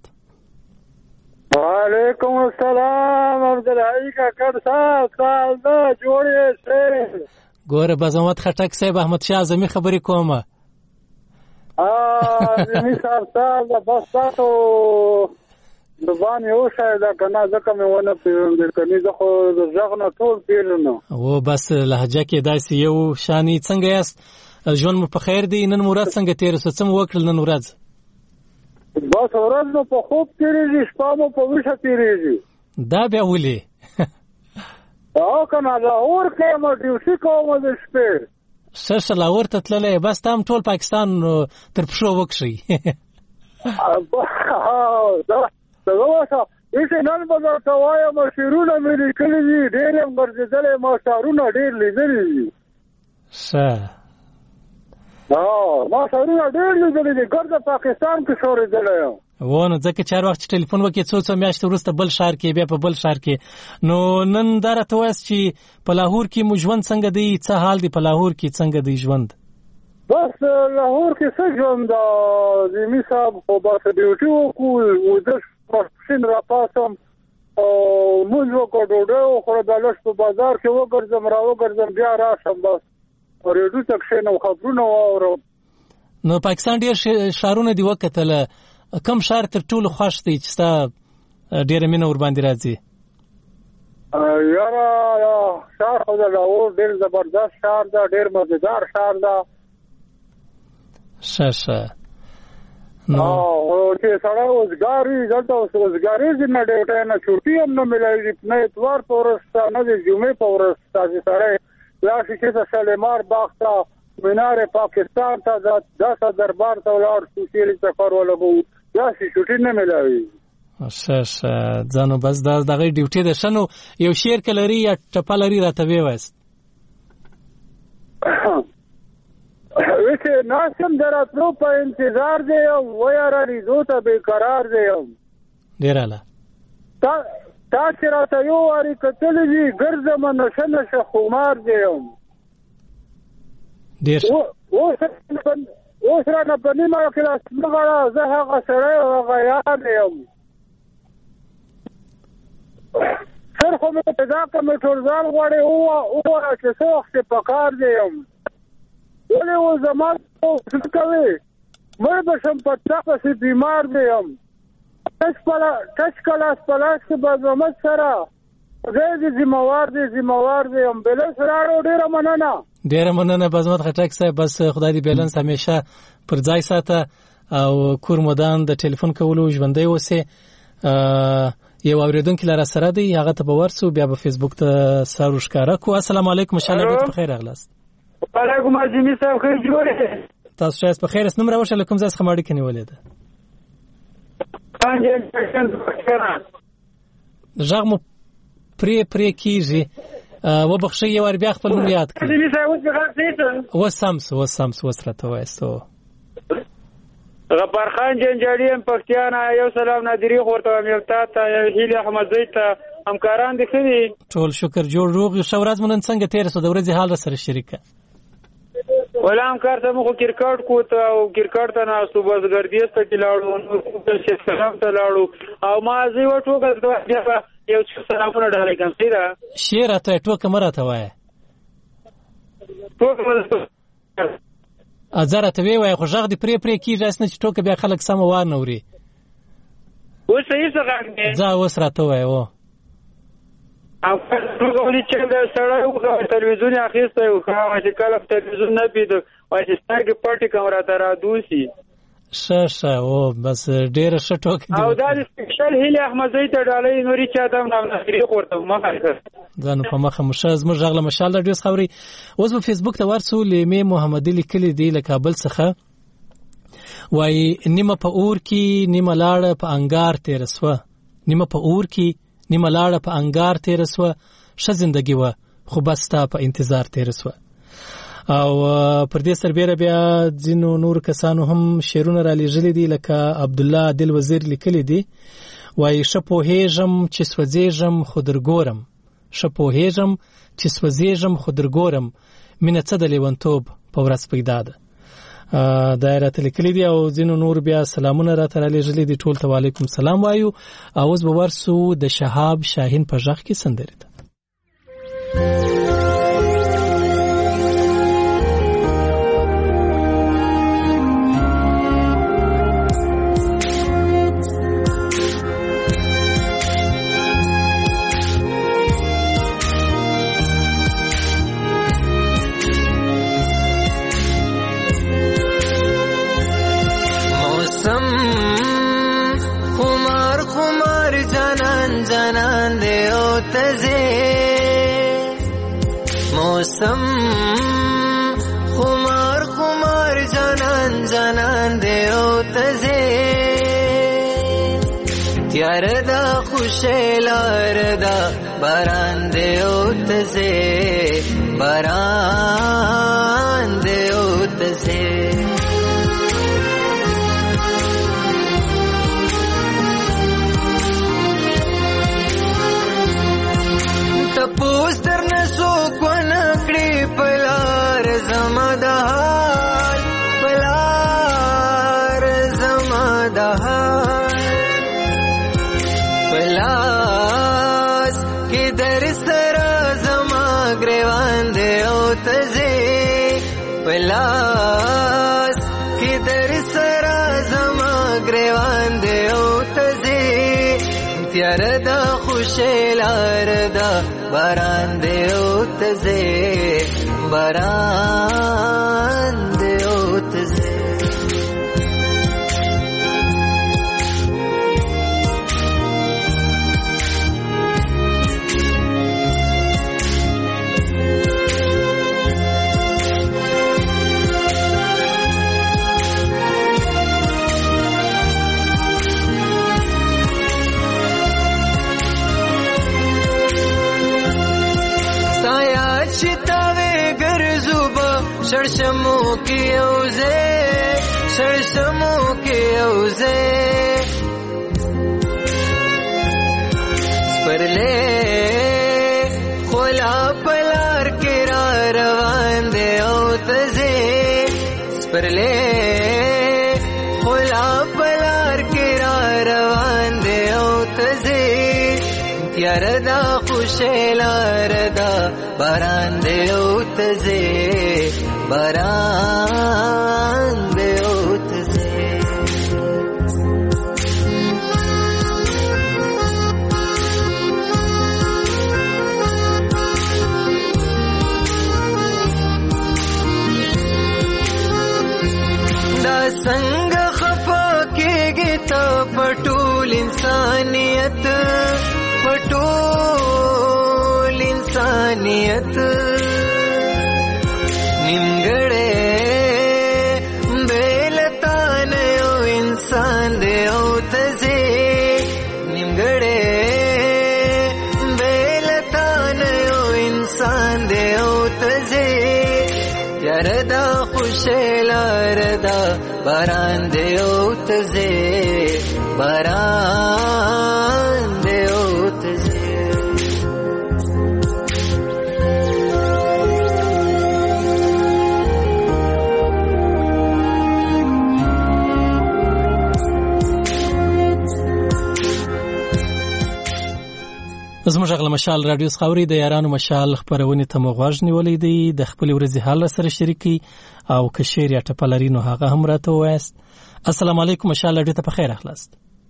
وعلیکم السلام عبدالحی کا کډ صاحب سال دا جوړې شه ګوره بازمت خټک صاحب احمد شاه اعظمي خبرې کومه. ا می صاحب صاحب بس تاسو دبان یو شای دا کنه ځکه مې ونه پیژندل کني زه خو ځغنه ټول پیژنم. او بس لهجه کې داسې یو شانی څنګه یاست؟ ژوند مو په خیر دی؟ نن مراد څنګه تیر څه څه وکړل نن ورځ؟ بس ورځ نو په خوب تیریږي شپه مو په ویښه تیریږي. دا بیا ولې؟ او کنه لاهور کې مو ډیوټي کوم د شپې. سره لاهور ته تللې بس تام ټول پاکستان تر پښو وکشي. دا واسه ایسه نن بازار ته وایم شیرونه مې لیکلي دي ډېر هم ګرځېدلې ما شعرونه ډېر لیدلي دي. ښه اه ما شعرونه ډېر لیدلي دي ګرځه پاکستان کې شورېدلی یم. ونه ځکه چې هر وخت چې ټلیفون وکړې څو څو میاشتې وروسته بل ښار کې بیا په بل ښار کې نو نن دا راته وایاست چې په لاهور کې مو ژوند څنګه دی؟ څه حال دی په لاهور کې؟ څنګه دی ژوند؟ بس لاهور کې څه ژوند دا زمي صاحب خو بس ډیوټي وکړو وده پښین را پاسم او موږ وکړو ډوډۍ وخوړه د لښ په بازار کې وګرځم را وګرځم بیا راشم بس ریډیو ته کښېنم خبرونه واورم. نو پاکستان ډېر ښارونه دي وکتله، کوم ښار تر ټولو خوښ دی چې ستا ډېره مینه ورباندې راځي؟ یاره ښار خو د لاهور ډېر زبردست ښار ده، ډېر مزېدار ښار ده. ښه ښه نو چې سړی اوسګار وي دلته اوسګاري ځي نه ډیوټۍ نه چوټي هم نه میلاږي نه اتوار په ورځ شته نه د جمعې په ورځ شته چې سړی لاړ شي چې شالیمار باغ ته مینار پاکستان ته داسې دربار ته ولاړ شو چیرې سفر ولګو داسې چوټي نه میلاوي. ښه ښه ځانو بس دا دغه ډیوټي ده. ښه نو یو شعر که لري یا ټپه لري راته ووایاست. ویسه ناسم در اتلو په انتظار دیم و یاره ریزو ته بیقرار دیم. ډېر اعلی. تا تا چې راته یو وارې کتلی دي ګرځمه نشه نشه خمار دیم. ډېر اوس رانه په نیمه کلاس مغړه زه هغه سړی او هغه یار یم. سر خو مې پیدا کړه مې ټول ځان غواړې ووایه چې څه وخت په کار دیم. ولې و زمان څه کوي مړ به شم په تا پسې بیمار دی یم. کچ کلاس پلاس کې به زحمت سره خدای دې ذمهوار دی ذمهوار دی یم. بیلنس راړو ډېره مننه ډېره مننه بازمت خټک صاحب. بس خدای دې بیلنس همیشه پر ځای ساته او کور مدان د ټلیفون کولو ژوندی اوسې. یو اوریدونکي لاره سره دی هغه ته به ورسو بیا به فیسبوک ته سر ښکاره کړو. السلام علیکم ان شاء الله ډېر په خیر اغلاست. وعلیکم السلام صاحب خیر جوړه تاسو شایست په خیر اسنم راوښه لکم زاس خماړي کني ولید ژغ مو پری پری کیږي و بخښي یو ور بیا خپل نوم یاد کړئ. و سامس و سامس وسرته وایستو غفار خان جنجاړي پښتیانا یو سلام نادری ورته ملتا ته هیله احمد زید ته همکاران دي خري ټول شکر جوړ روغ شو ورځ مونږ څنګه تیر سو د ورځې حال سره شریکه ولام کارته مو کرکټ کو ته او کرکټ ته نه صبح ګردیس ته لاړو نو سلام ته لاړو او ما زی و ټوګه یو سلامونه ډالې کوم سیدا شیر ته ټوکه مراته وای ازره ته وی وای خو ژغ دی پرې پرې کیږي اسنه چې ټوکه بیا خلک سم وار نه وري اوس یې څه غږ دی ځا اوس راته وای و او ټول چې د سړی او تلویزیون اخیسته او چې کله تلویزیون نه پیډ او چې سترګې پټې کمره ته را دوسی شه شه او بس ډېر ښه ټوکې او دا د سپیشل هیله احمدزی ته ډالۍ نوري چا ته نو نخري ورته مخه ځان په مخه مشه زموږ غله مشال د ډیوس خبري اوس په فیسبوک ته ورسو لیمه محمد علي کلی دی له کابل څخه وای نیمه په اور کې نیمه لاړه په انګار تیرسوه نیمه په اور کې نیمه لاړه په انګار تیرسوه ښه زندگی و خو بس تا په انتظار تیرسوه او پر دې سربېره بیا ځینو نور کسانو هم شعرونه را لېږلي دي لکه عبد الله عادل وزیر لیکلي دي وایي ښه پوهېږم چې سوځېږم خو درګورم ښه پوهېږم چې سوځېږم خو درګورم مینه څه د لیونتوب په ورځ پیدا ده دا یې راته لیکلي دي او ځینو نور بیا سلامونه راته را لېږلي دي ټول ته وعلیکم سلام وایو او اوس به ورسو د شهاب شاهین په غږ کې سندرې ده موسم خمار خمار جانان جانان دے او تزے تیار دا خوشیلار دا باران دے او تزے باران دے او تزے تپوس در نسو کونکڑی پلار زمدہار پلار زمدہار پلاس کی در سرا زما گریوان دے او تزے پلاس کی در سرا زما گریوان دے او تزے تیار دا خوشیلار دا باران دے او تزے باران دے او تزے شرشمو کی اوزے شرشمو کی اوزے سپرلے خولا پلار کرا روان دے او تزے سپرلے خولا پلار کرا روان دے او تزے تیار دا خوشیلار دا باران دے او تزے باران دے او تزے دا سنگ خفا کے گیتا پٹول انسانیت پٹول انسانیت نمگڑے بیلتان او انسان دے او تزے نمگڑے بیلتان او انسان دے او تزے یار دا خوشیلار دا باران دے او تزے باران دے او تزے زموږ غل مشال رادیو خاوري د یارانو مشال خبرونه ته مغواژ نیولې دي د خپل ورځي حال سره شریکي او کشیر یا ټپلرینو هغه هم راته وایست. السلام علیکم مشال رادیو ته په خیر اخلاص.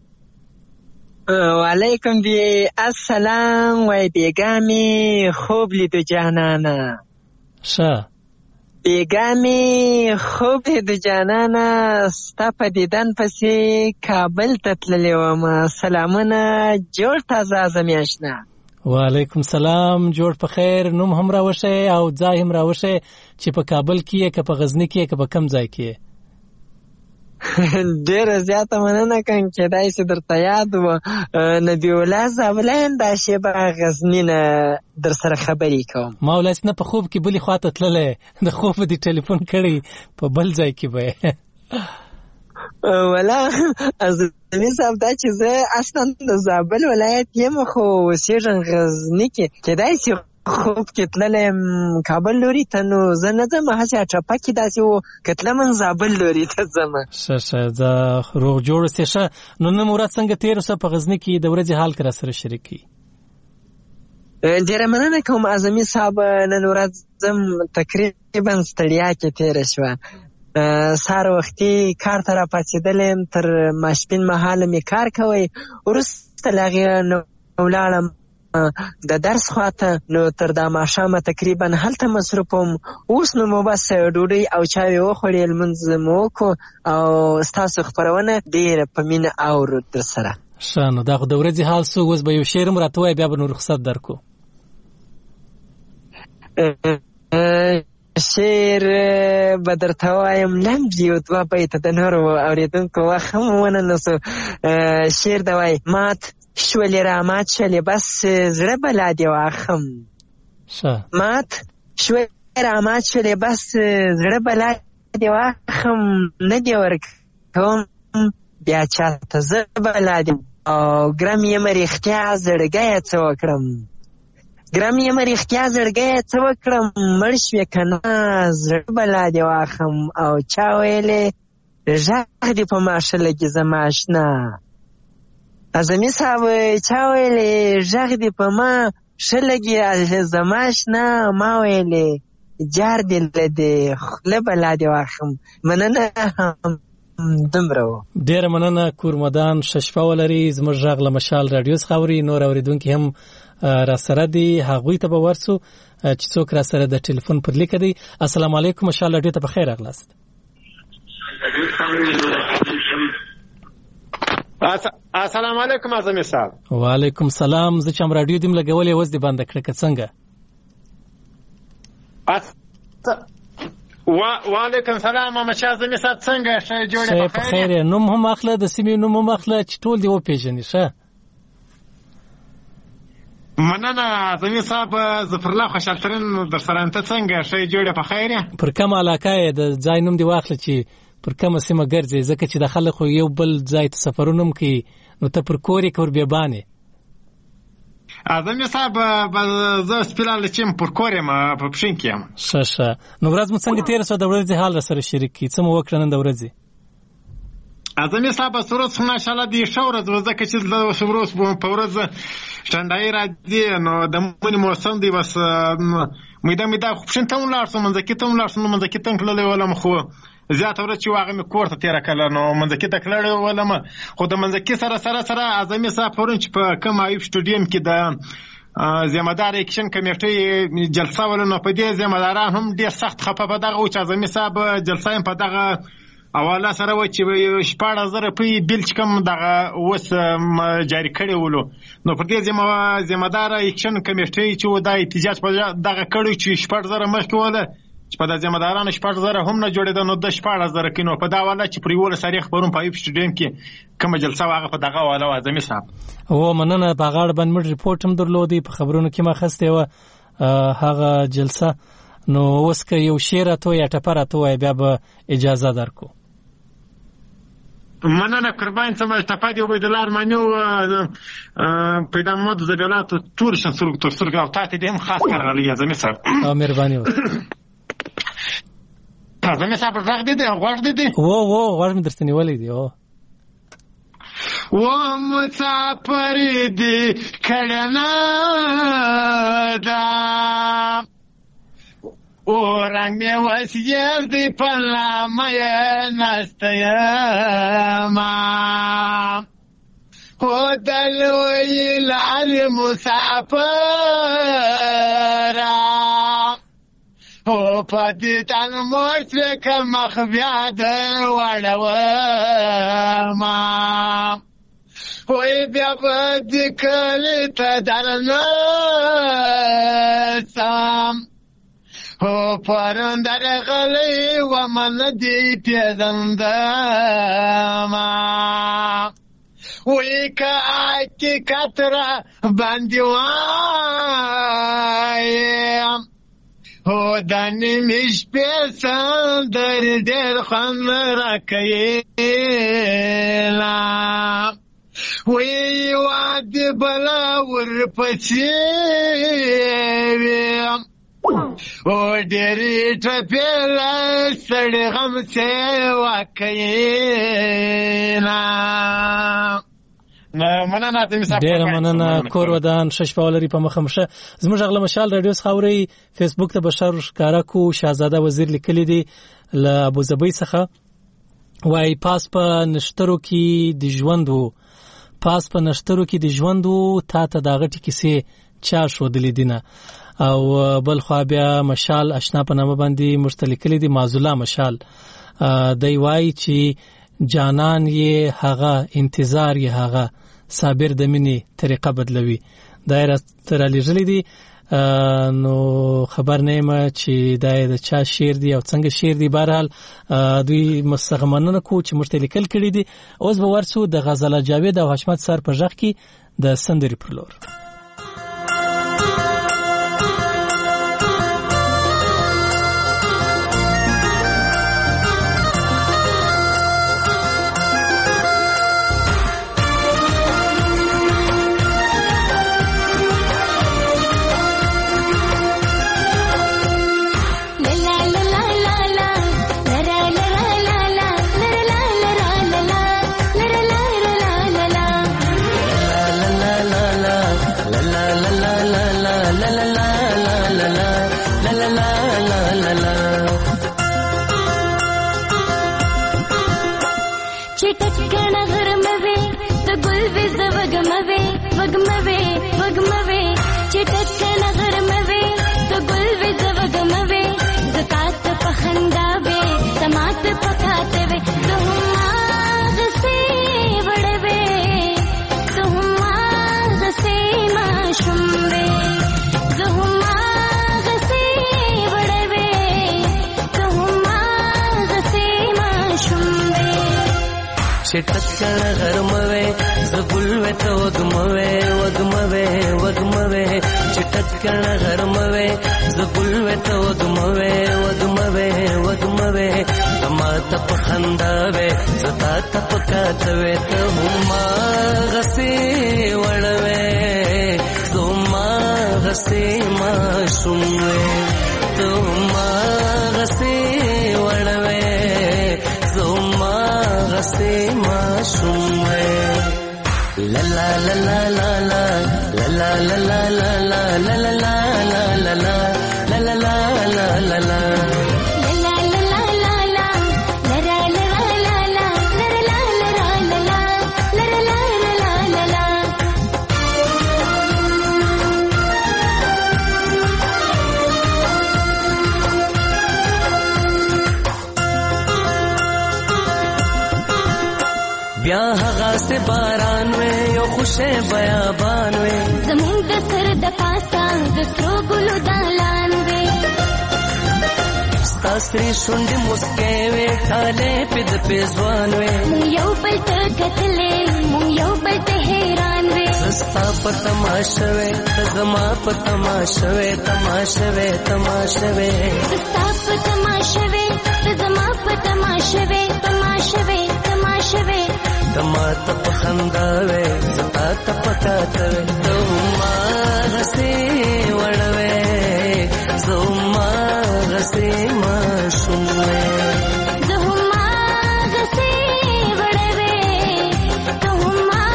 وعلیکم بی السلام وای بیگامی خوب لیدو جانانا. شه بیگامی خوب لیدو جانانا ستا په دیدن پسې کابل ته تللی وم. سلامونه جوړ تازه زمیاشنا. وعلیکم سلام جوړ په خیر. نوم هم راوښی او ځای هم راوښی چې په کابل کې یې که په غزني کې یې که په کم ځای کې یې؟ ډیره زیاته مننه کوم کېدای شي درته یاد و نبی الله زابلین دا شیبه غزني نه در سره خبرې کوم. ما ولس نه په خوب کې بلې خواته تللی د خوب دې ټلیفون کړی په بل ځای کې به ولا ازمي صاحب دا چې زه اصلا د زابل ولایت یم خو اوسېږم غزني کې کېدای شي خوب کې تللم کابل لوري ته نو زه نه ځم هسې اټپه کې داسې و که تلم زابل لوري ته ځم. ښه ښه زه روغ جوړ اوسې. ښه نو نن ورځ څنګه تېره شوه په غزني کې د ورځې حال که را سره شریک کړي؟ ډېره مننه کوم اعظمي صاحب. نن ورځ ځم تقریبا ستړیا کې تېره شوه. سهار وختي کار ته را پاڅېدلم تر ماسپښین مهاله مې کار کوی وروسته له هغې نه ولاړم د درس خواته نو تر دا ماښامه تقریبا هلته مصروف وم. اوس نو مو بس ډوډۍ او چای وخوړې لمونځ مو وکړو او ستاسو خپرونه ډېره په مینه اورو در سره. ښه نو دا خو د ورځې حال سو. اوس به یو شعر هم راته وایې بیا به نو رخصت درکړو. شعر به درته وایم لنډ یو دوه بیته د نورو اورېدونکو وخت هم ونه نسو. شعر د وایي مات شولې را مات شولې بس زړه بلا دې واخم. مات شولې را مات شولې بس زړه بلا دې واخم نه دې ورکوم بیا چاته زه بلا دې او ګرم یم رښتیا زړګیه څه وکړم. ګرم یم رښتیا زړګیه څه وکړم مړ شوې که نه زړه بلا دې واخم او چا ویلې غږ دې په ماشه لګي زما اشنا. اعظمي صاحب چا ویلې غږ دې په ما ښه لګي زما اشنا ما ویلې جار دې له دې خوله بلا دې واخم. مننه هم دومره و. ډېره مننه کورمدان. ښه شپه ولري. زموږ غږ له مشال راډیو څخه اوري. نور اورېدونکي هم را سره دي هغوی ته به ورسو چې څوک را سره د ټلیفون پر لیکه دی. السلام علیکم مشال راډیو ته په خیر راغلاست. السلام علیکم اعظمي صاحب. وعلیکم سلام. زه چې هم راډیو دیم لګولې اوس دې بنده کړه که څنګه؟ وعلیکم سلام ماما اعظمي صاحب څنګه ښه جوړې په خیر یې؟ نوم هم اخله د سیمې نوم هم اخله چې ټول دې وپېژني. ښه مننه اعظمي صاحب. ظفرالله خوشحالترین در سره ته څنګه ښه جوړې په خیر یې؟ پر کومه علاقه یې د ځای نوم دې واخله چې پر کومه سیمه ګرځې ځکه چې د خلکو یو بل ځای ته سفرونه هم کوي نو ته پر کور یې که پر بیبانې؟ اعظمي صاحب زه سپیلاله چې یم پر کور یم په پښین کې یم. ښه ښه نو ورځ مو څنګه تېره شوه د ورځې حال را سره شریک کړي څه مو وکړه نن د ورځې؟ اعظمي صاحب ورځ خو ماشاءالله دې ښه ورځ وه ځکه چې ورځ په ورځ ټنډایي راځي نو د مني موسم دی بس میده میده خو پښین ته هم ولاړ شوم منځکي ته هم ولاړ شوم نو منځکي ته هم تللی ولم خو زیاته ورځ چې هغه مې کور ته تېره کړله نو منځکي ته کړی ولم خو د منځکي سره سره سره اعظمي صاحب پرون چې په کوم ایوب سټوډیم کې د ذمهدار اکشن کمیټې جلسه وله نو په دې ذمهداران هم ډېر سخت خفه په دغه و چې اعظمي صاحب جلسه یې په دغه حواله سره و چې شپاړس زره روپۍ بیل چې کوم دغه اوس جاري کړی ولو نو پر دې ذمهدار اکشن کمیټې چې و دا احتجاج په دغه کړی چې شپاړس زره مخکې وله چې په د ذمهدارانو شپاړس زره هم نه جوړېده نو د شپاړس زره کې نو په دا حواله چې پر یولس تاریخ پرون په ایوب سټوډیم کې کومه جلسه وه هغه په دغه حواله وه اعظمي صاحب. او مننه په هغه اړه باندې موږ ریپورټ هم درلودی په خبرونو کې ما اخیستې وه هغه جلسه. نو اوس که یو شعر راته وایي یا ټپه راته وایي بیا به اجازه درکړو. مننه قربان څه ټپه دې عبیدالله ارماني و پیدا محمد زبیالله تور شن سترګو تر سترګو او تا ته دې هم خاص کار راغلی اعظمي صاحب. مهرباني وکړه. اعظمي صاحب غږ دې دی غوږ دې دی؟ و و غوږ مې درته نیولی دی. و مسافر دی کړنا دا او رنگ می وسیر دی پلا مې نستیما او دلوی لعل مسافر او پتی تن موشت که مخبیاد وڑوما وی بیا بدی کلی تا درنسام او پرندر غلی و من دی پیدندما وی که آکی کترا بندیوایم او دانی میش پیسان در دیر خان را کئیلا وی وادی بلا ور پچیویم او دیری ٹپیلا سڑی غم سے واقعینا مننه ډیره مننه کور ودان ششپه ولري په مخمشه زموږ غل مشال رادیو خاوري فیسبوک ته بشر ښکارا کو شاهزاده وزیر لیکلی دی ل ابو ظبي څخه وای پاس په نشترو کې د ژوندو پاس په نشترو کې د ژوندو تا ته داغه ټکیسه چا شو دلی دینه او بل خو بیا مشال آشنا په نامه باندې مشتلکلی دی مازولا مشال دی وای چې جانان یې هغه انتظار یې هغه صابر د مینې طریقه بدلوي دایره تر لېږلې دي نو خبر نه یم چې دا د چا شعر دی او څنګه شعر دی بهرحال دوی مستغمننه کو چې مشتلکل کړي دي اوس به ورسو د غزاله جاوید او حشمت سر په ژغ کې د سندري پر لور چټکل غرموي زګلوي ته وګموي وګموي وګموي چټکل غرموي زګلوي ته وګموي وګموي وګموي ما ته پخنداوي زتا ته پکاتوي ته ما غسي وړوي زما غسي ما شوموي ته ما غسي وړوي زما غسي ما شوموي لا لا لا لا لا لا لا لا لا لا لا لا لا لا لا لا لا لا لا بیا هغه سے باران وې یو خوشې بیابان وې زمون د سر د پاسا د سترو ګلو دالان وې ستاسري شونډې مسکې وې ټاله پد پېزوان وې یو بل ته کتلې مون یو بل ته حیران وې ستا په تماشه وې زما په تماشه وې تماشه وې تماشه وې ستا په تماشه وې زما په تماشه وې تماشه وې تماشه وې تما ته پخنداوي زتا ته پکاتوي ته ما غسي وړوي زما غسي ما شوموي زما غسي وړوي ته ما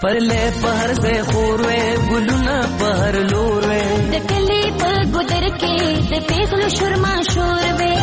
پرلې په هر ځای خور وې ګلونه په هر لور وې د کلي په ګودر کې د پیغلو شورما شور وې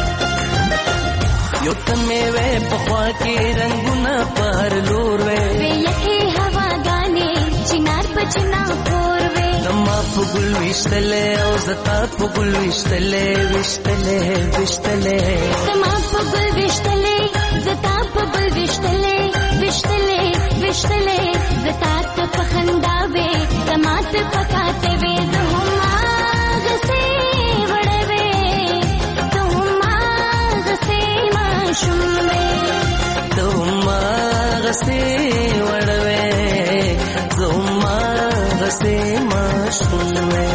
یو تمې وې په خوا کې رنگونه په هر لور وې وې یخې هواګانې چنار په چنا خور وې زما په ګل وشتلې او زتا په ګل وشتلې وشتلې وشتلې زما په ګل وشتلې زتا په ګل وشتلې وشتلې وشتلې زتا ته په خندا وې زما ته پکاته وې زما غسې وړوي زما غسې ماشوم وې زما غسې وړوي زما غسې ماشوم وې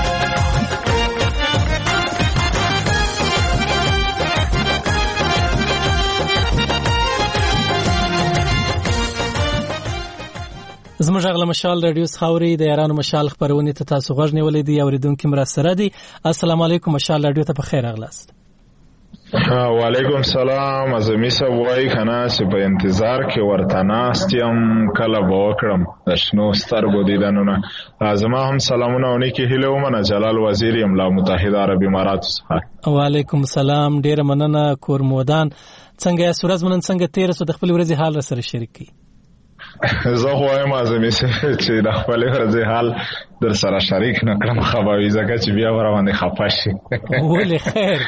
زموږ غل مشال رادیو خاوري د یارانو مشال خبرونه ته تاسو غوږ نیولې دي اوریدونکو مر سره دي. السلام علیکم مشال رادیو ته په خیر اغلاست. وعلیکم السلام. ازمی صاحب وای کنه چې په انتظار کې ورته ناستم کله وکړم د شنو سترګو دیدنونه. زما هم سلامونه ونی کې هیله ومنه جلال وزیر املا متحده عرب امارات څخه. وعلیکم السلام. ډیر مننه کور مودان. څنګه یا سورز منن څنګه تیر سو د خپل ورځې حال سره شریک کی. زه خو وایم ازمی چې د خپل ورځې حال در سره شریک نکړم خبروي ځکه چې بیا ور باندې خپه شي. ولې خیر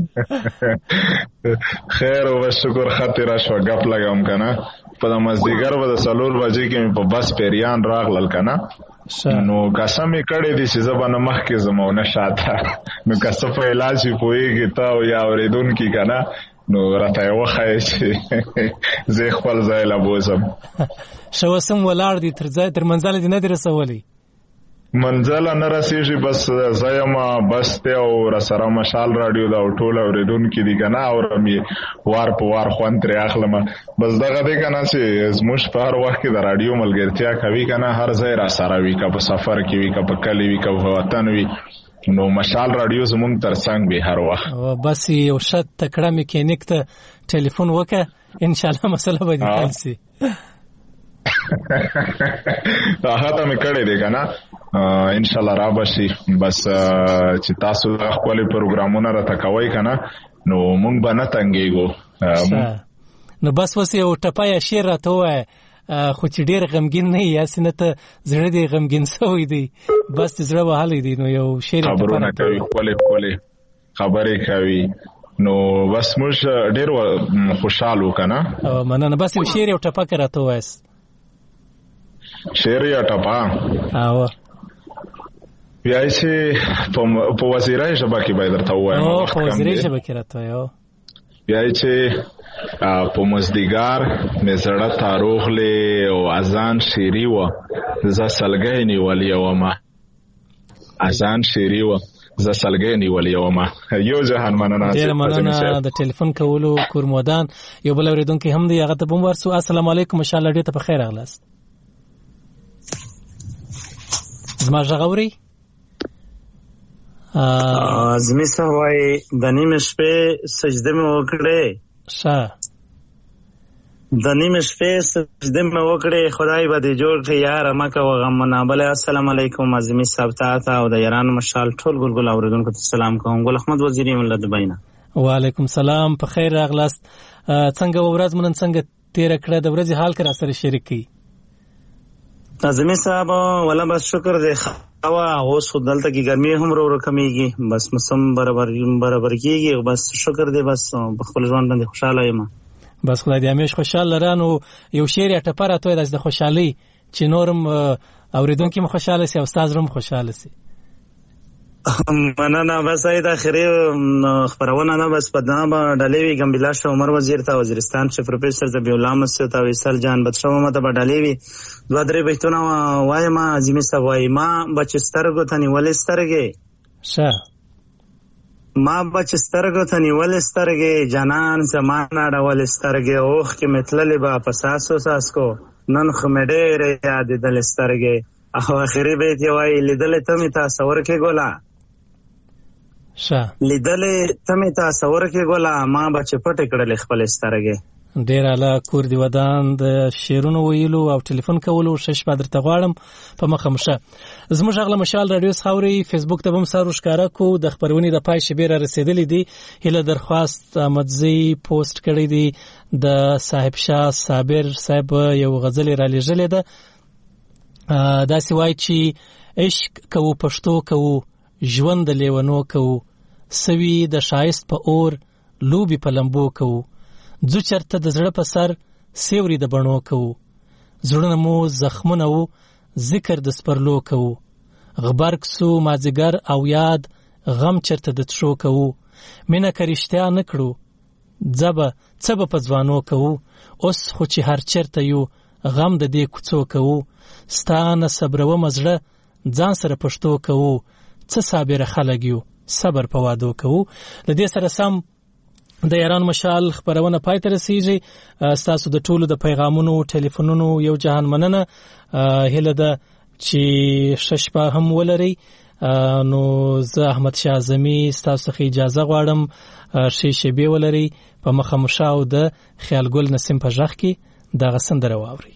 خیر او شکر خاطر شو غپ لګم کنه په د مزدیګر و د سلور بجې کې په بس پیریان راغلل کنه نو قسم یې کړی دی چې زبانه مخ کې زمونه شاته نو قسم په علاج پويږي تا او یا اوریدون کې کنه نو راته وخای چې زه خپل ځای لا بوزم شو سم ولار دي تر ځای تر منځل دي نه درسولي منځل نه رسیږي بس زایما بس ته او سره مشال رادیو دا ټول اوریدون کې دي کنه او رمي وار په وار خوان تر اخلم بس دغه دې کنه چې زموږ په هر وخت کې د رادیو ملګرتیا کوي کنه هر ځای را سره وي که په سفر کې وي که په کلی وي که په وطن وي نو مشال رادیو زمون ترڅنګ به هر وخت بس یو شت تکړه میکانیک ته ټلیفون وکړه ان شاء الله مسله به حل شي. هغه ته مې کړی دی کنه ان شاء الله را بشي بس چې تاسو خپل پروګرامونه را تکوي کنه نو مونږ به نه تنګيږو نو بس وسه یو ټپای شیر راته وای خو چې ډیر غمګین نه یا سینه ته زړه دې غمګین سوې دی بس زړه وهاله دی نو یو شیر خبرونه کوي خپل خپل خبرې کوي نو بس موږ ډیر خوشاله کنه مننه بس یو شیر یو ټپا راته وای شیر یا ټپا او بیا چې په وزیرای ژبه کې باید درته وایم او په وزیرای ژبه کې راته یو بیا چې په مزدیګار مې زړه تاروغلې او اذان شیری و زه سلګې نیولې و ما اذان شیری و زه سلګې نیولې و ما یو جهان مننه ډیر مننه د ټلیفون کولو کورمودان یو بل اوریدونکو هم دی هغه ته بم ورسو. السلام علیکم ان شاء الله ډیر ته په خیر اغلاست. زما ژغوري ازمی سوای د نیمه شپې سجده مې وکړې ښه د نیمه شپې سجده مې وکړې خدای به دې جوړ کړي یار مکه وغم نه بل. السلام علیکم ازمی صاحب ته او د یارانو مشال ټول ګلګل اوریدونکو ته سلام کوم. ګل احمد وزیری مله دبینا. وعلیکم سلام په خیر راغلاست. څنګه ورځ مونږ څنګه تیر کړه د ورځې حال کرا سره شریک کی ازمی صاحب ولا بس شکر دې خوا اوس دلته کې ګرمي هم ورو ورو کمیږي بس موسم برابر برابر کیږي بس شکر دې بس په خپل ژوند باندې خوشاله یم بس خدای دې همیش خوشاله رانو. یو شعر یا ټپره توې د خوشحالي چې نورم اوریدونکو مخ خوشاله سي او استاد روم خوشاله سي. مننه بس اې د اخري خبرونه نه بس پدنامه ډلېوي ګمبلاش عمر وزیر ته وزیرستان چې پروفیسور د بیولام سره ته ویسل جان بچو مته ډلېوي دوه درې بهتونه وایم ازمی سوای ما بچسترګو ته نیول سترګې شه ما بچسترګو ته نیول سترګې جانان زمانہ ډول سترګې اوخ کې متللې با پساسو ساس کو نن خمډې یاد دل سترګې او اخري بیت وای لیدل ته می تصور کې ګولا شه لیدل ته می تصور کې ګولا ما بچ پټ کړل خپل سترګې ډیر اعلی کور دی ودان د شیرونو ویلو او ټلیفون کولو شش بدر ته غواړم په مخه مشه زموږ غله مشال رادیو خاوري فیسبوک ته هم سارو ښکارا کو د خبرونې د پای شبیر رسیدلې دي هله درخواست احمدزي پوسټ کړی دی د صاحب شاه صابر صاحب یو غزل را لېږلې ده دا سوای چې عشق کوو پښتو کوو ژوند د لیونو کوو سوي د شایست په اور لوبي په لمبو کوو ځو چرته د زړه په سر سیوري د بڼو کوو زړونه مو زخمونه وو ذکر د سپرلو کوو غبرګ سو مازیګر او یاد غم چرته د تشو کوو مینه کرشتیا نکړو ځبه څبه په ځوانو کوو اوس خو چې هر چرته یو غم د دې کوڅو کوو ستانه صبرو مزړه ځان سره پښتو کوو څه صابر خلک یو صبر په وادو کوو لدې سره سم د ایران مشال خبرونه پای ته رسیږي تاسو د ټولو د پیغامونو ټلیفونونو یو جهان مننه هله ده چې ششپا هم ولري نو زه احمد شاه اعظمي تاسو ته اجازه غواړم شیشه به ولري په مخه مشاو د خیال ګل نسیم په ځخ کې د غسندره واوري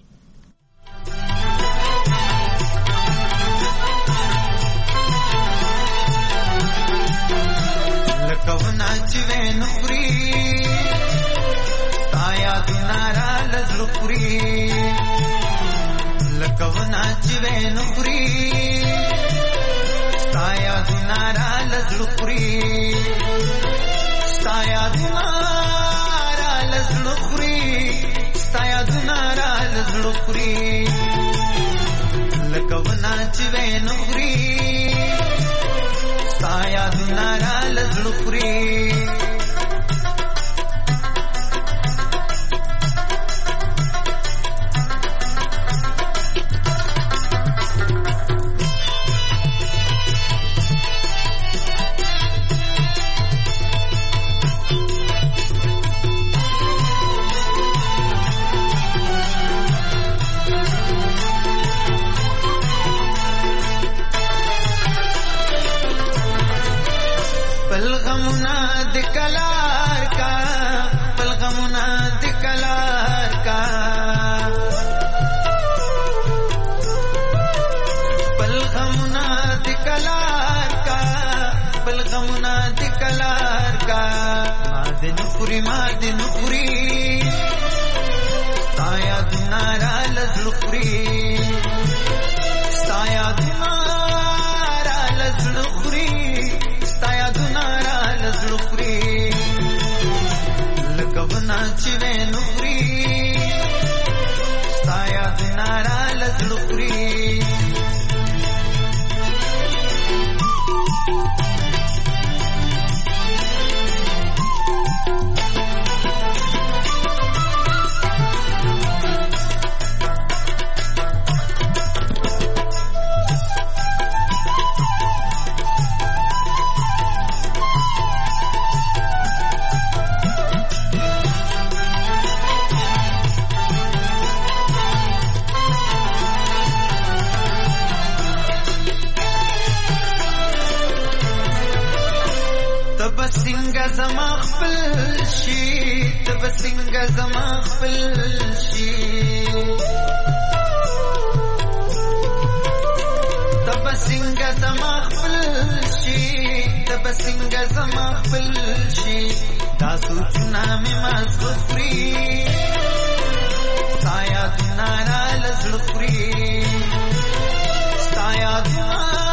Saya dinara lazlukri, saya dinara